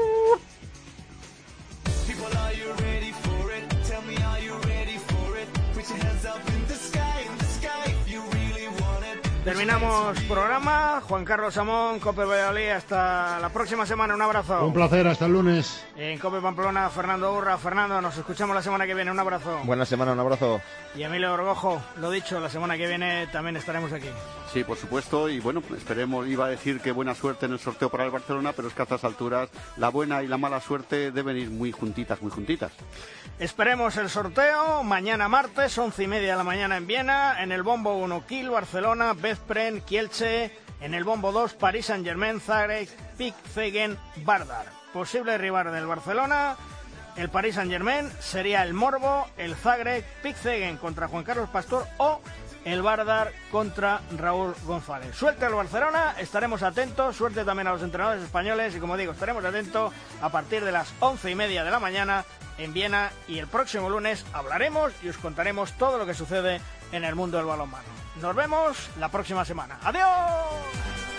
Terminamos programa. Juan Carlos Amón, Cope Valladolid. Hasta la próxima semana. Un abrazo. Un placer, hasta el lunes. En Cope Pamplona, Fernando Urra. Fernando, nos escuchamos la semana que viene. Un abrazo. Buena semana, un abrazo. Y Emilio Orgojo, lo dicho, la semana que viene también estaremos aquí. Sí, por supuesto, y bueno, esperemos, iba a decir que buena suerte en el sorteo para el Barcelona, pero es que a estas alturas la buena y la mala suerte deben ir muy juntitas, muy juntitas. Esperemos el sorteo mañana martes, once y media de la mañana en Viena, en el bombo uno Kiel, Barcelona, Veszprém, Kielce, en el bombo dos Paris Saint-Germain, Zagreb, Pickfegen, Vardar. Posible rival del Barcelona, el Paris Saint-Germain, sería el Morbo, el Zagreb, Pickfegen contra Juan Carlos Pastor o el Vardar contra Raúl González. Suerte al Barcelona, estaremos atentos, suerte también a los entrenadores españoles y como digo, estaremos atentos a partir de las once y media de la mañana en Viena y el próximo lunes hablaremos y os contaremos todo lo que sucede en el mundo del balonmano. Nos vemos la próxima semana. ¡Adiós!